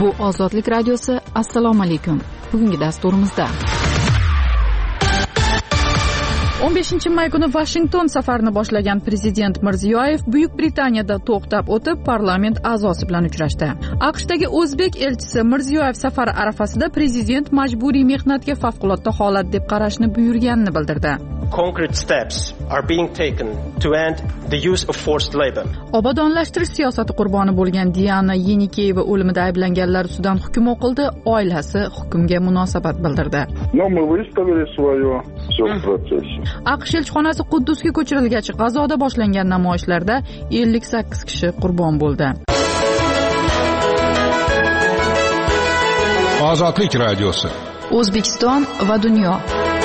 Bu Ozodlik radiosi. Assalomu alaykum. Bugungi dasturimizda 15-may kuni Washington safarini boshlagan prezident Mirziyoyev Buyuk Britaniyada to'xtab o'tib, parlament a'zosi bilan uchrashdi. AQShdagi o'zbek elchisi Mirziyoyev safari arafasida prezident majburiy mehnatga favqulodda holat deb qarashni buyurganini bildirdi. Concrete steps are being taken to end the use of forced labor. Obodonlashtirish siyosati qurboni bo'lgan Diana Yenikeyeva o'limida ayblanganlar ustidan hukm o'qildi. Oilasi hukmga munosabat bildirdi. AQSh elchixonasi Quddusga ko'chirilgach, G'azoda boshlangan namoyishlarda 58 kishi qurbon bo'ldi. Ozodlik radiosi. O'zbekiston va dunyo.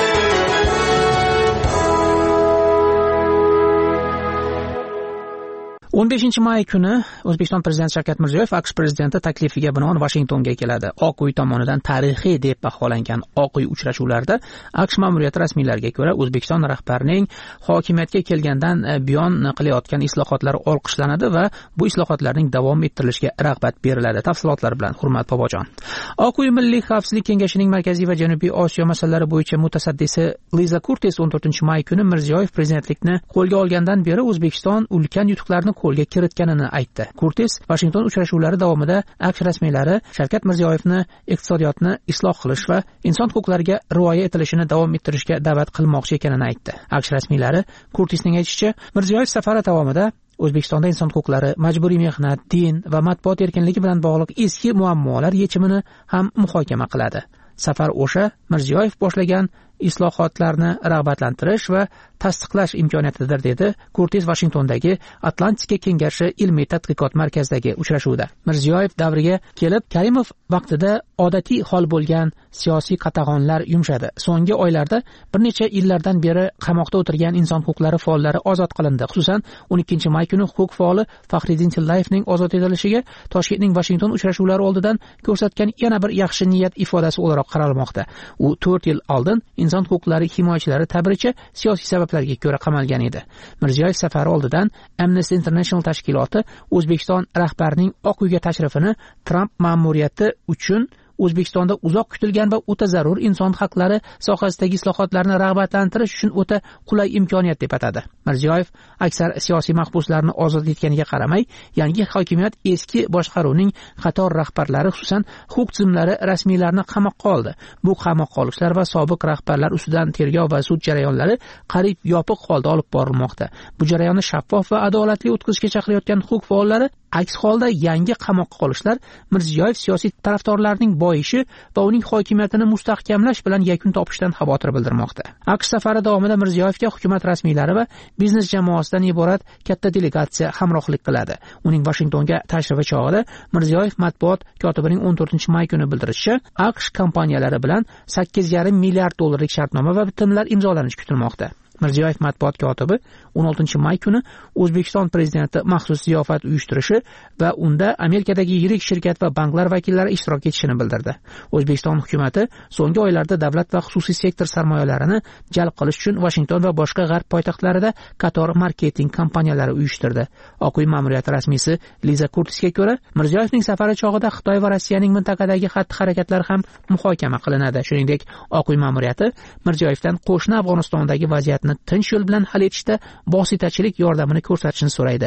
15-may kuni O'zbekiston prezidenti Shavkat Mirziyoyev AQSh prezidenti taklifiga binoan Washingtonga keladi. Oq uy tomonidan tarixiy deb baholangan Oq uy uchrashuvlarida AQSh ma'muriyati rasmiylariga ko'ra O'zbekiston rahbarining hokimiyatga kelgandan buyon qilayotgan islohotlari olqishlanadi va bu islohotlarning davom ettirilishiga rag'bat beriladi. Tafsilotlar bilan Hurmat Bobojon. Oq uy Milliy xavfsizlik kengashining Markaziy va Janubiy Osiyo masalalari bo'yicha mutasaddisi Liza Kurtis 14-may kuni Mirziyoyev prezidentlikni qo'lga olgandan beri O'zbekiston ulkan yutuqlarni qo'lga kiritganini aytdi. Kurtis Washington uchrashuvlari davomida AQSh rasmiylari Shavkat Mirziyoyevni iqtisodiyotni isloh qilish va inson huquqlariga rioya etilishini davom ettirishga da'vat qilmoqchi ekanini aytdi. AQSh rasmiylari Kurtisning aytishicha, Mirziyoyev safari davomida O'zbekistonda inson huquqlari, majburiy mehnat, din va matbuot erkinligi bilan bog'liq eski muammolar yechimini ham muhokama qiladi. Safar o'sha Mirziyoyev boshlagan islohotlarni rag'batlantirish va tasdiqlash imkoniyatidir, dedi Kurtis Washingtondagi Atlantika kengashi ilmiy tadqiqot markazidagi uchrashuvda. Mirziyoyev davriga kelib, Karimov vaqtida odatiy hol bo'lgan siyosiy qatag'onlar yumshadi. So'nggi oylarda bir necha yillardan beri qamoqda o'tirgan inson huquqlari faollari ozod qilindi. Xususan, 12-may kuni huquq faoli Faxriddin Tillayevning ozod etilishiga Toshkentning Washington uchrashuvlari oldidan ko'rsatgan yana bir yaxshi niyat ifodasi o'laroq qaralmoqda. U 4 yil oldin inson huquqlari himoyachilari ta'biricha siyosiy sabablarga ko'ra qamalgan edi. Mirziyoyev safari oldidan Amnesty International tashkiloti O'zbekiston rahbarining Oq uyga tashrifini Trump ma'muriyati uchun O'zbekistonda uzoq kutilgan va o'ta zarur inson huquqlari sohasidagi islohotlarni rag'batlantirish uchun o'ta qulay imkoniyat deb atadi. Mirziyoyev aksar siyosiy mahbuslarni ozod etganiga qaramay, yangi hokimiyat eski boshqaruvning qator rahbarlari, xususan huquq tizimlari rasmiylarni qamoqqa oldi. Bu qamoqqa olishlar va sobiq rahbarlar ustidan tergov va sud jarayonlari qariyb yopiq holda olib borilmoqda. Bu jarayonni shaffof va adolatli o'tkazishga chaqirayotgan huquq faollari, aks holda yangi qamoqqa olishlar Mirziyoyev siyosiy tarafdorlarining boyishi va uning hokimiyatini mustahkamlash bilan yakun topishidan xavotir bildirmoqda. AQSh safari davomida Mirziyoyevga hukumat rasmiylari va biznes jamoasidan iborat katta delegatsiya hamrohlik qiladi. Uning Washingtonga tashrifi chog'ida Mirziyoyev matbuot kotibining 14-may kuni bildirishicha, AQSh kompaniyalari bilan 8,5 milliard dollarlik shartnoma va bitimlar imzolanishi kutilmoqda. Mirziyoyev matbuot kotibi 16-may kuni O'zbekiston prezidenti maxsus ziyofat uyushtirishi va unda Amerikadagi yirik shirkat va banklar vakillari ishtirok etishini bildirdi. O'zbekiston hukumatı so'nggi oylarda davlat va xususiy sektor sarmoyalarini jalb qilish uchun Washington va boshqa g'arb poytaxtlarida qator marketing kompaniyalari uyushtirdi. Oq uy ma'muriyati rasmiysi Liza Kurtisga ko'ra, Mirziyoyevning safari chog'ida Xitoy va Rossiyaning mintaqadagi xatti-harakatlari ham muhokama qilinadi. Shuningdek, Oq uy ma'muriyati Mirziyoyevdan qo'shni Afg'onistondagi vaziyatni tinch yo'l bilan hal etishda vositachilik yordamini ko'rsatishni so'raydi.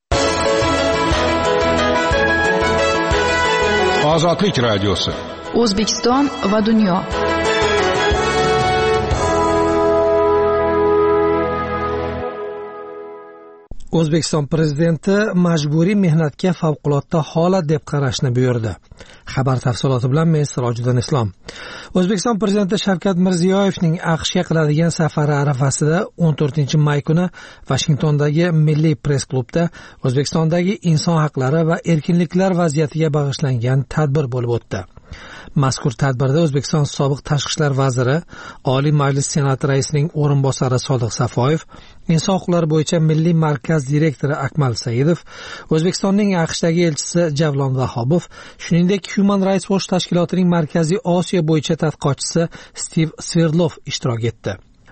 Ozodlik radiosi. O'zbekiston va dunyo. O'zbekiston prezidenti majburiy mehnatga favqulodda holat deb qarashni buyurdi. Xabar tafsiloti bilan men Sirojiddin Islom. O'zbekiston prezidenti Shavkat Mirziyoyevning AQShga qiladigan safari arafasida 14-may kuni Washingtondagi Milliy press klubda O'zbekistondagi inson huquqlari va erkinliklar vaziyatiga bag'ishlangan tadbir bo'lib o'tdi. Mazkur tadbirda O'zbekiston sobiq tashqi ishlar vaziri, Oliy Majlis Senati raisining o'rinbosari Sodiq Safoyev, inson huquqlari bo'yicha Milliy markaz direktori Akmal Saidov, O'zbekistonning AQShdagi elchisi Javlon Vahobov, shuningdek Human Rights Watch tashkilotining Markaziy Osiyo bo'yicha tadqiqotchisi Steve Sverdlov ishtirok etdi.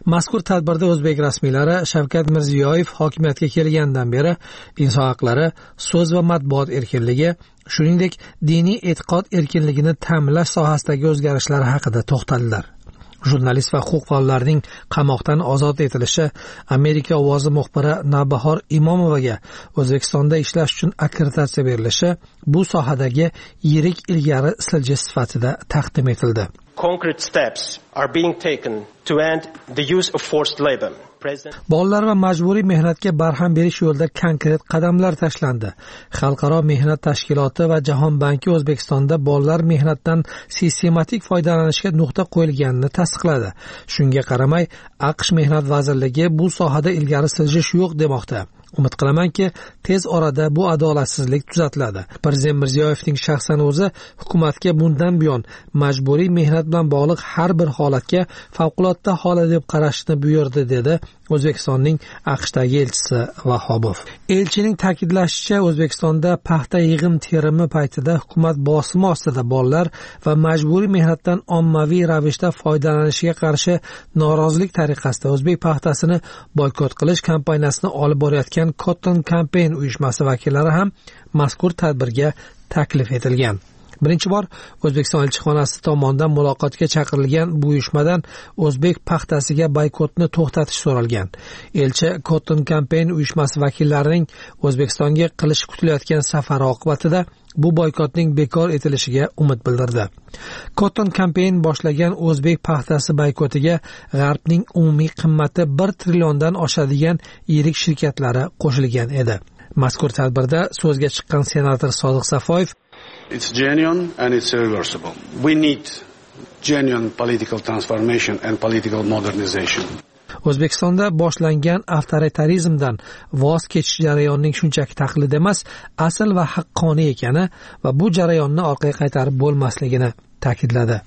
Mazkur tadbirda o'zbek rasmiylari Shavkat Mirziyoyev hokimiyatga kelgandan beri inson haqlari, so'z va matbuot erkinligi, shuningdek diniy e'tiqod erkinligini ta'minlash sohasidagi o'zgarishlar haqida to'xtaldilar. Jurnalist va huquq faollarining qamoqdan ozod etilishi, Amerika ovozi muxbiri Navbahor Imomovaga O'zbekistonda ishlash uchun akkreditatsiya berilishi bu sohadagi yirik ilgari siljish sifatida taqdim etildi. Concrete steps are being taken to end the use of forced labor. Bolalar va majburiy mehnatga barham berish yo'lida konkret qadamlar tashlandi. Xalqaro mehnat tashkiloti va Jahon banki O'zbekistonda bolalar mehnatdan sistematik foydalanishga nuqta qo'yilganini tasdiqladi. Shunga qaramay, AQSh mehnat vazirligi bu sohada ilgari siljish yo'q demoqda. Umid qilamanki, tez orada bu adolatsizlik tuzatiladi. Prezident Mirziyoyevning shaxsan o'zi hukumatga bundan buyon majburiy mehnat bilan bog'liq har bir holatga favqulodda holat deb qarashni buyurdi, dedi O'zbekistonning AQShdagi elchisi Vahobov. Elchining ta'kidlashicha, O'zbekistonda paxta yig'im-terimi paytida hukumat bosimi ostida bolalar va majburiy mehnatdan ommaviy ravishda foydalanishiga qarshi norozilik tariqasida o'zbek paxtasini boykot qilish kampaniyasini olib borayotgan Cotton Campaign uyushmasi vakillari ham mazkur tadbirga taklif etilgan. Birinchi bor O'zbekiston elchixonasi tomonidan muloqotga chaqirilgan bu uyushmadan o'zbek paxtasiga boykotni to'xtatish so'ralgan. Elchi Cotton Campaign uyushmasi vakillarining O'zbekistonga qilish kutilayotgan safari oqibatida bu boykotning bekor etilishiga umid bildirdi. Cotton Campaign boshlagan o'zbek paxtasi boykotiga G'arbning umumiy qimmati 1 trilliondan oshadigan yirik shirkatlari qo'shilgan edi. Mazkur tadbirda so'zga chiqqan senator Sodiq Safoyev, it's genuine and it's irreversible. We need genuine political transformation and political modernization. O'zbekistonda boshlangan avtoritarizmdan voz kechish jarayonining shunchaki taqlid emas, asl va haqqoniy ekani va bu jarayonni orqaga qaytarib bo'lmasligini ta'kidladi.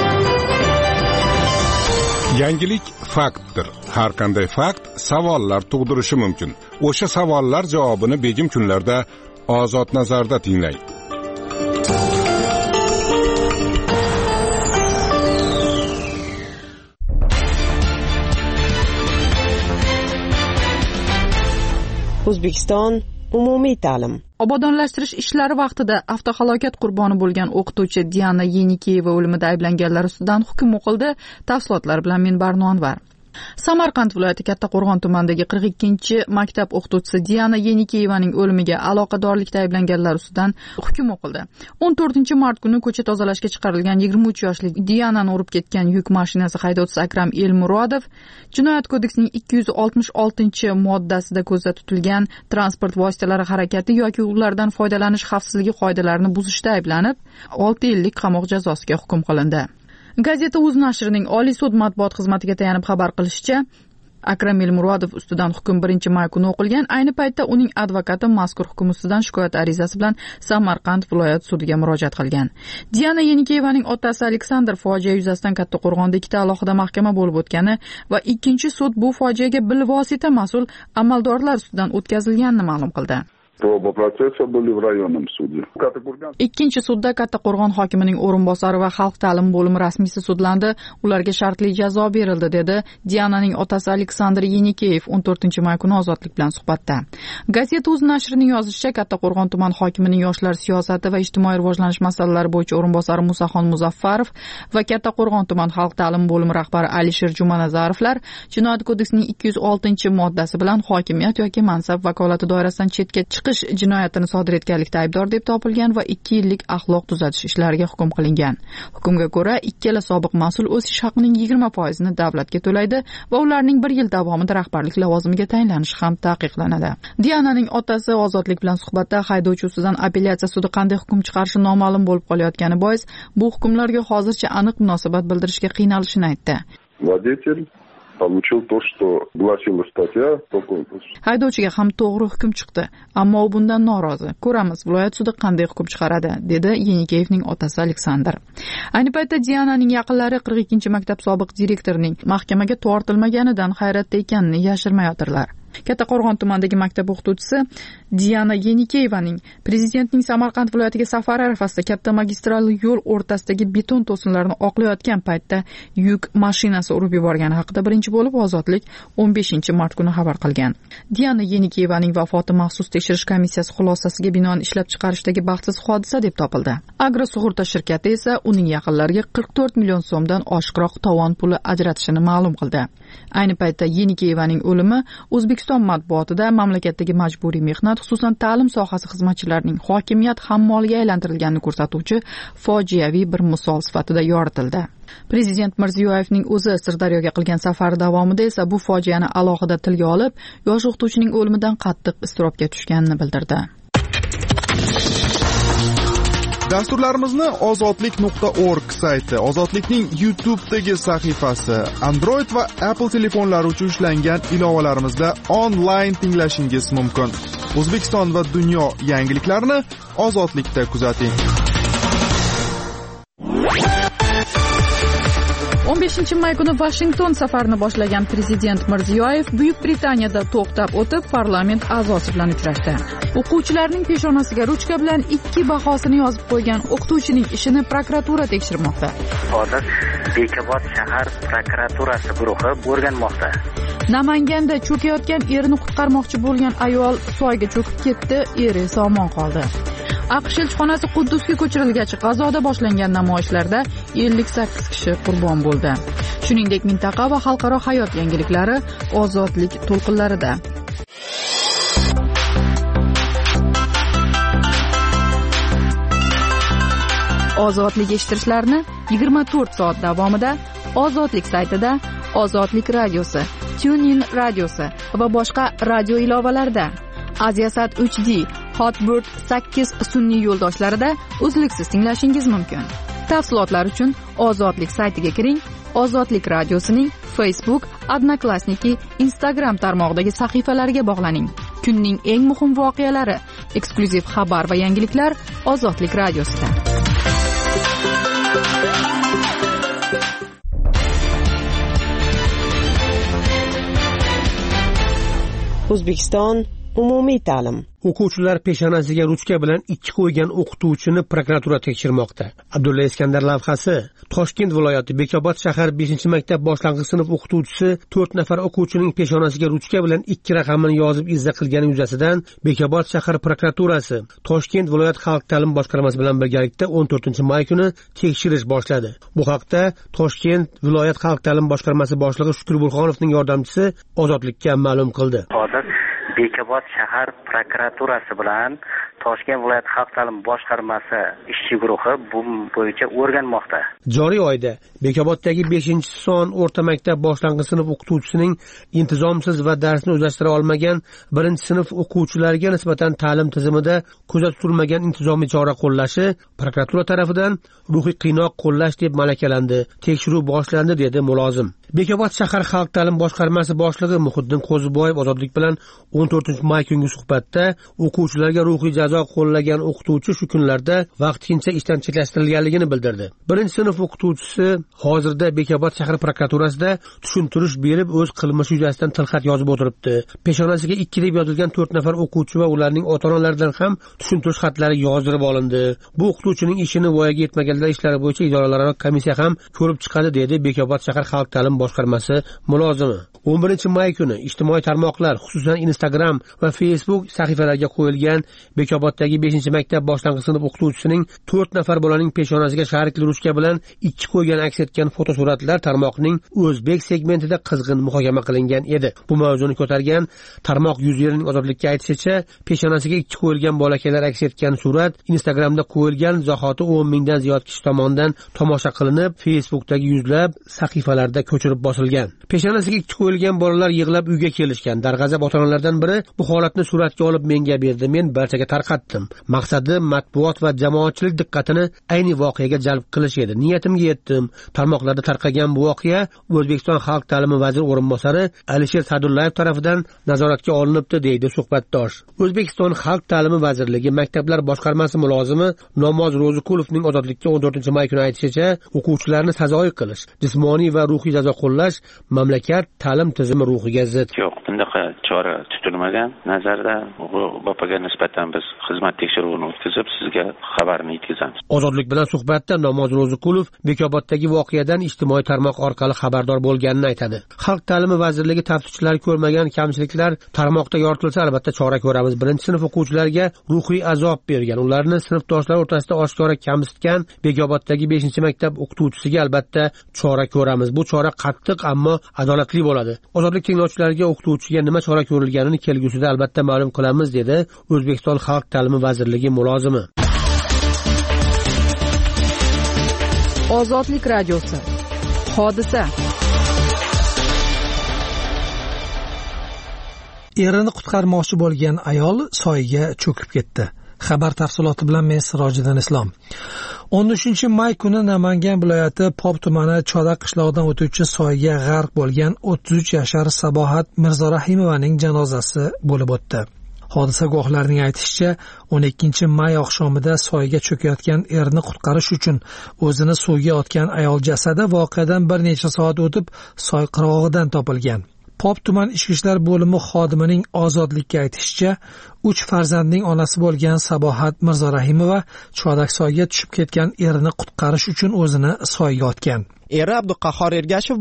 Yangilik faktdir. Har qanday fakt savollar tug'dirishi mumkin. O'sha savollar javobini begim kunlarda Ozod nazarda tinglang. O'zbekiston umumiy ta'lim. Obodonlashtirish ishlari vaqtida avtohalokat qurboni bo'lgan o'qituvchi Diana Yenikeyeva o'limida ayblanganlar ustidan hukm o'qildi. Tafsilotlar bilan men Barnonvar. Samarqand viloyati Kattaqo'rg'on tumanidagi 42-maktab o'qituvchisi Diana Yenikeyevaning o'limiga aloqadorlikda ayblanganlar ustidan hukm o'qildi. 14-mart kuni ko'cha tozalashga chiqarilgan 23 yoshli Dianani urib ketgan yuk mashinasi haydovchisi Akram Elmurodov Jinoyat kodeksining 266-moddasida ko'zda tutilgan transport vositalari harakati yoki ulardan foydalanish xavfsizligi qoidalarini buzishda ayblanib 6 yillik qamoq jazosiga hukm qilindi. Gazeta Uz nashrining Oliy sud matbuot xizmatiga tayanib xabar qilishicha, Akram Elmurodov ustidan hukm 1-may kuni o'qilgan. Ayni paytda uning advokati mazkur hukm ustidan shikoyat arizasi bilan Samarqand viloyat sudiga murojaat qilgan. Diana Yenikeyevaning otasi Aleksandr fojia yuzasidan Kattaqo'rg'onda 2 alohida mahkama bo'lib o'tgani va ikkinchi sud bu fojiaga bilvosita mas'ul amaldorlar ustidan o'tkazilganini ma'lum qildi. Oba protsessi bo'ldi в районном суде. Ikkinchi sudda Kattaqo'rg'on hokimining o'rinbosari va xalq ta'limi bo'limi rasmiysi sudlandi. Ularga shartli jazo berildi, dedi Diananing otasi Aleksandr Yenikeyev 14-may kuni ozodlik bilan suhbatda. Gazeta Uz nashrining yozishicha, Kattaqo'rg'on tuman hokimining yoshlar siyosati va ijtimoiy rivojlanish masalalari bo'yicha o'rinbosari Musaxon Muzaffarov va Kattaqo'rg'on tuman xalq ta'limi bo'limi rahbari Alisher Jumanazarevlar Jinoyat kodeksining 206-moddasi bilan hokimiyat yoki mansab vakolati doirasidan chetga chiqish jinoyatini sodir etganlikda aybdor deb topilgan va 2 yillik axloq tuzatish ishlariga hukm qilingan. Hukmga ko'ra, ikkala sobiq mas'ul o'z ish haqining 20% davlatga to'laydi va ularning 1 yil davomida rahbarlik lavozimiga tayinlanishi ham taqiqlanadi. Diananing otasi ozodlik bilan suhbatda haydovchi ustidan apellyatsiya sudi qanday hukm chiqarishi noma'lum bo'lib qolayotgani bois bu hukmlarga hozircha aniq munosabat bildirishga qiynalishini aytdi. Водитель получил то, что гласила статья. Haydovchiga ham to'g'ri hukm chiqdi, ammo u bundan norozi. Ko'ramiz, viloyat sudi qanday hukm chiqaradi, dedi Yenikeyevning otasi Aleksandr. Ayni paytda Diananing yaqinlari 42-maktab sobiq direktorining mahkamaga tortilmaganidan hayratda ekanini yashirmayotirlar. Kattaqo'rg'on tumanidagi maktab o'qituvchisi Diana Yenikeyevaning prezidentning Samarqand viloyatiga safari arafasida katta magistral yo'l o'rtasidagi beton to'sinlarni oqlayotgan paytda yuk mashinasi urib yuborgani haqida birinchi bo'lib Ozodlik 15-mart kuni xabar qilgan. Diana Yenikeyevaning vafoti maxsus tekshirish komissiyasi xulosasiga binoan ishlab chiqarishdagi baxtsiz hodisa deb topildi. Agrosug'urta shirkati esa uning yaqinlariga 44 million so'mdan oshiqroq tovon puli ajratishini ma'lum qildi. Ayni paytda Yenikeyevaning o'limi O'zbekiston matbuotida mamlakatdagi majburiy mehnat, xususan ta'lim sohasi xizmatchilarining hokimiyat hammoliga aylantirilganini ko'rsatuvchi fojiaviy bir misol sifatida yoritildi. Prezident Mirziyoyevning o'zi Sirdaryoga qilgan safari davomida esa bu fojiani alohida tilga olib, yosh o'qituvchining o'limidan qattiq iztirobga tushganini bildirdi. Dasturlarimizni ozodlik.org sayti, Ozodlikning YouTube'dagi sahifasi, Android va Apple telefonlari uchun ishlangan ilovalarimizda onlayn tinglashingiz mumkin. O'zbekiston va dunyo yangiliklarini Ozodlikda kuzating. 15-may kuni Washington safarini boshlagan prezident Mirziyoyev Buyuk Britaniyada to'xtab o'tib parlament a'zosi bilan uchrashdi. O'quvchilarning peshonasiga ruchka bilan 2 bahosini yozib qo'ygan o'qituvchining ishini prokuratura tekshirmoqda. Hozir Bekobod shahar prokuraturasi guruhi o'rganmoqda. Namanganda cho'kayotgan erini qutqarmoqchi bo'lgan ayol soyga cho'kib ketdi, eri esa omon qoldi. AQSh elchixonasi Quddusga ko'chirilgach, G'azoda boshlangan namoyishlarda 58 kishi qurbon bo'ldi. Shuningdek, mintaqa va xalqaro hayot yangiliklari ozodlik to'lqinlarida. Ozodlik eshittirishlarni 24 soat davomida Ozodlik saytida, Ozodlik radiosi, TuneIn radiosi va boshqa radio ilovalarida, Aziasat HD, Hotbird 8 sun'iy yo'ldoshlarida uzluksiz tinglashingiz mumkin. Tafsilotlar uchun Ozodlik saytiga kiring. Ozodlik radiosining Facebook, Odnoklassniki, Instagram tarmog'idagi sahifalariga bog'laning. Kunning eng muhim voqealari, eksklyuziv xabar va yangiliklar Ozodlik radiosida. O'zbekiston umumiy ta'lim. O'quvchilar peshonasiga ruchka bilan 2 qo'ygan o'qituvchini prokuratura tekshirmoqda. Abdulla Iskandar lavhasi. Toshkent viloyati Bekobod shahar 5-maktab boshlang'ich sinf o'qituvchisi 4 nafar o'quvchining peshonasiga ruchka bilan 2 raqamini yozib izza qilgani yuzasidan Bekobod shahar prokuraturasi Toshkent viloyat xalq ta'lim boshqarmasi bilan birgalikda 14-may kuni tekshirish boshladi. Bu haqda Toshkent viloyat xalq ta'lim boshqarmasi boshlig'i Shukur Burxonovning yordamchisi Ozodlikka ma'lum qildi. Bekobod shahar prokuraturasi bilan Toshkent viloyat xalq ta'lim boshqarmasi ishchi guruhi bu bo'yicha o'rganmoqda. Joriy oyda Bekoboddagi 5-son o'rta maktab boshlang'ich sinf o'qituvchisining intizomsiz va darsni o'zlashtira olmagan 1-sinf o'quvchilariga nisbatan ta'lim tizimida ko'zda tutilmagan intizomiy chora qo'llashi prokuratura tomonidan ruhiy qiynoq qo'llash deb malakалandi. Tekshiruv boshlandi dedi mulozim. Bekobod shahar xalq ta'lim boshqarmasi boshlig'i Muhiddin Qo'ziboyev Ozodlik bilan 14-may kungi suhbatda o'quvchilarga ruhiy jazo qo'llagan o'qituvchi shu kunlarda vaqtincha ishdan chetlashtirilganligini bildirdi. 1-sinf o'qituvchisi hozirda Bekobod shahar prokuraturasida tushuntirish berib, o'z qilmishi yuzasidan tilxat yozib o'tiribdi. Peshonasiga 2 deb yozilgan 4 nafar o'quvchi va ularning ota-onalaridan ham tushuntirish xatlari yozdirib olindi. Bu o'qituvchining ishini voyaga yetmaganlar ishlari bo'yicha idoralararo komissiya ham ko'rib chiqadi dedi Bekobod shahar xalq ta'lim boshqarmasi mulozimi. 11-may kuni ijtimoiy tarmoqlar, xususan Instagram va Facebook sahifalariga qo'yilgan Bekoboddagi 5-maktab boshlang'ich sinf o'qituvchisining 4 nafar bolaning peshonasiga sharikli ruchka bilan 2 qo'ygan aks etgan fotosuratlar tarmoqning o'zbek segmentida qizg'in muhokama qilingan edi. Bu mavzuni ko'targan tarmoq yuzlarining Ozodlikka aytishicha, peshonasiga 2 qo'yilgan bolakaylar aks etgan surat Instagramda qo'yilgan zahoti 10 mingdan ziyod kishi tomonidan tomosha qilinib, Facebookdagi yuzlab sahifalarda ko'chirib bosilgan. Peshonasiga 2 qo'yilgan bolalar yig'lab uyga kelishgan. Darg'azab ota-onalardan biri bu holatni suratga olib menga berdi. Men barchaga tarqatdim. tarqatdim. Maqsadi matbuot va jamoatchilik diqqatini ayni voqeaga jalb qilish edi. Niyatimga yetdim. Tarmoqlarda tarqagan bu voqea O'zbekiston xalq ta'limi vaziri o'rinbosari Alisher Sa'dullayev tomonidan nazoratga olinibdi, deydi suhbatdosh. O'zbekiston xalq ta'limi vazirligi maktablar boshqarmasi mulozimi Nomoz Ro'zikulovning Ozodlikka 14-may kuni aytishicha, o'quvchilarni sazoyi qilish, jismoniy va ruhiy jazo qo'llash mamlakat ta'lim tizimi ruhiga zid. Yo'q, bundaqa chora tutilmagan. Nazarda BPga nisbatan biz xizmat tekshiruvini o'tkazib, sizga xabarini yetkazamiz. Ozodlik bilan suhbatda Nomoz Ro'zikulov Bekoboddagi voqeadan ijtimoiy tarmoq orqali xabardor bo'lganini aytadi. Xalq ta'limi vazirligi tafsirchilari ko'rmagan kamchiliklar tarmoqda yoritilsa, albatta chora ko'ramiz. Birinchi sinf o'quvchilariga ruhiy azob bergan, ularni sinfdoshlar o'rtasida oshkora kamsitgan Bekoboddagi 5-maktab o'qituvchisiga albatta chora ko'ramiz. Bu chora qattiq, ammo adolatli bo'ladi. Ozodlik tinglovchilariga o'qituvchiga nima chora ko'rilganini kelgusida albatta ma'lum qilamiz, dedi O'zbekiston xalq ta'limi vazirligi mulozimi. Ozodlik radiosi. Hodisa. Erini qutqarmoqchi bo'lgan ayol soyga cho'kib ketdi. Xabar tafsiloti bilan men Sirojiddin Islom. 13-may kuni Namangan viloyati Pop tumani Chodak qishlog'idan o'tuvchi soyga g'arq bo'lgan 33 yashar Sabohat Mirzorahimovaning janozasi bo'lib o'tdi. Hodisa guvohlarining aytishicha, 12-may oqshomida soyga cho'kayotgan erini qutqarish uchun o'zini suvga otgan ayol jasadi voqeadan bir necha soat o'tib soy qirg'og'idan topilgan. Pop tuman ichki ishlar bo'limi xodimining Ozodlikka aytishicha, 3 farzandning onasi bo'lgan Sabohat Mirzorahimova Chodak soyga tushib ketgan erini qutqarish uchun o'zini soyga otgan. Eri Abduqahhor Ergashev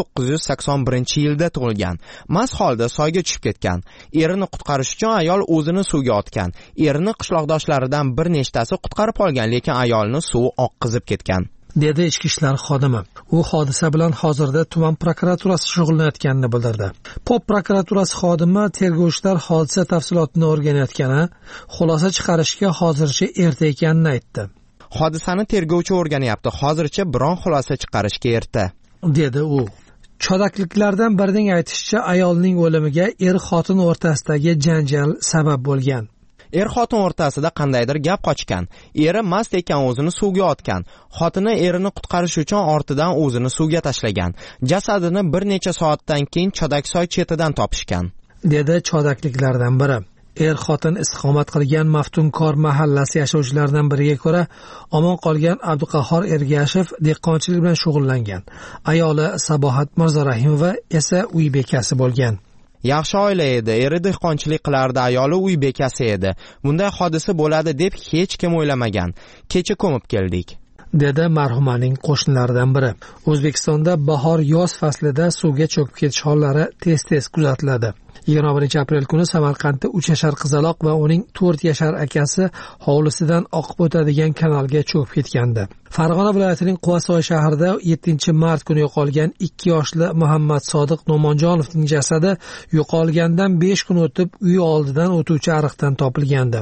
1981-yilda tug'ilgan. Mast holda soyga tushib ketgan. Erini qutqarish uchun ayol o'zini suvga otgan. Erini qishloqdoshlaridan bir nechtasi qutqarib olgan, lekin ayolni suv oqqizib ketgan, dedi ichki ishlar xodimi. U hodisa bilan hozirda tuman prokuraturasi shug'ullanayotganini bildirdi. Pop prokuraturasi xodimi tergovchilar hodisa tafsilotini o'rganayotgani, xulosa chiqarishga hozircha erta ekanini aytdi. Hodisani tergovchi o'rganyapti. Hozircha biron xulosa chiqarishga erta, dedi u. Chodakliklardan birining aytishicha, ayolning o'limiga er-xotin o'rtasidagi janjal sabab bo'lgan. Er-xotin o'rtasida qandaydir gap qochgan. Eri mast ekan o'zini suvga otgan. Xotini erini qutqarish uchun ortidan o'zini suvga tashlagan. Jasadini bir necha soatdan keyin Chodaksoy chetidan topishgan, dedi chodakliklardan biri. Er-xotin istiqomat qilgan Maftunkor mahallasi yashovchilaridan biriga ko'ra, omon qolgan Abduqahhor Ergashev dehqonchilik bilan shug'ullangan. Ayoli Sabohat Mirzorahimova esa uy bekasi bo'lgan. Yaxshi oila edi, eri dehqonchilik qilardi, ayoli uy bekasi edi. Bunday hodisa bo'ladi deb hech kim o'ylamagan. Kecha ko'mib keldik, dedi marhumaning qo'shnilaridan biri. O'zbekistonda bahor-yoz faslida suvga cho'kib ketish hollari tez-tez kuzatiladi. 21-aprel kuni Samarqandda 3 yashar qizaloq va uning 4 yashar akasi hovlisidan oqib o'tadigan kanalga cho'kib ketgandi. Farg'ona viloyatining Quvasoy shahrida 7-mart kuni yo'qolgan 2 yoshli Muhammad Sodiq Nomonjonovning jasadi yo'qolgandan 5 kun o'tib uyi oldidan o'tuvchi ariqdan topilgandi.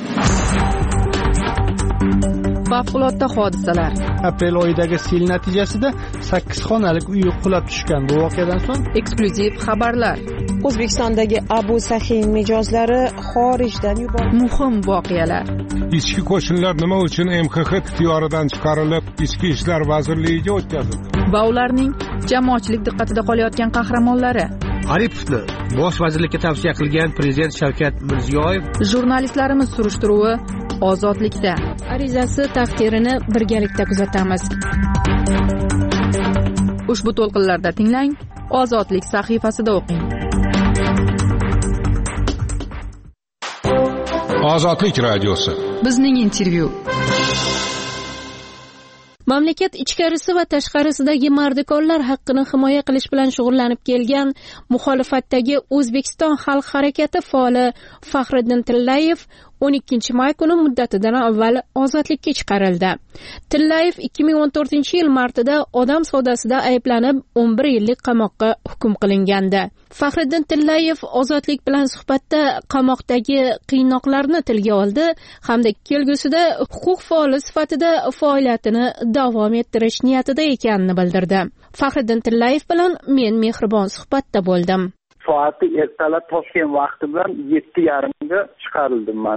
Favqulodda hodisalar. Aprel oyidagi sel natijasida 8 xonalik uy qulab tushgan. Bu voqeadan so'ng eksklyuziv xabarlar. O'zbekistondagi Abu Sahin mijozlari xorijdan yuborildi. Muhim voqealar. Ichki qo'shinlar nima uchun MXX ixtiyoridan chiqarilib, Ichki ishlar vazirligiga o'tkazildi? Va ularning jamoatchilik diqqatida qolayotgan qahramonlari. Aripovni bosh vazirlikka tavsiya qilgan prezident Shavkat Mirziyoyev. Jurnalistlarimiz surishtiruvi Ozodlikda. Arizasi taqdirini birgalikda kuzatamiz. Ushbu to'lqinlarda tinglang, Ozodlik sahifasida o'qing. Ozodlik radiosi. Bizning intervyu. Mamlakat ichkarisi va tashqarisidagi mardikorlar haqqini himoya qilish bilan shug'ullanib kelgan muxolifatdagi O'zbekiston xalq harakati faoli Faxriddin Tillayev 12-may kuni muddatidan avval ozodlikka chiqarildi. Tillayev 2014-yil martida odam savdosida ayblanib 11 yillik qamoqqa hukm qilingandi. Faxriddin Tillayev ozodlik bilan suhbatda qamoqdagi qiynoqlarni tilga oldi hamda kelgusida huquq faoli sifatida faoliyatini davom ettirish niyatida ekanini bildirdi. Faxriddin Tillayev bilan men mehribon suhbatda bo'ldim. soati ertalab Toshkent vaqti bilan 7:30 ga chiqarildim men.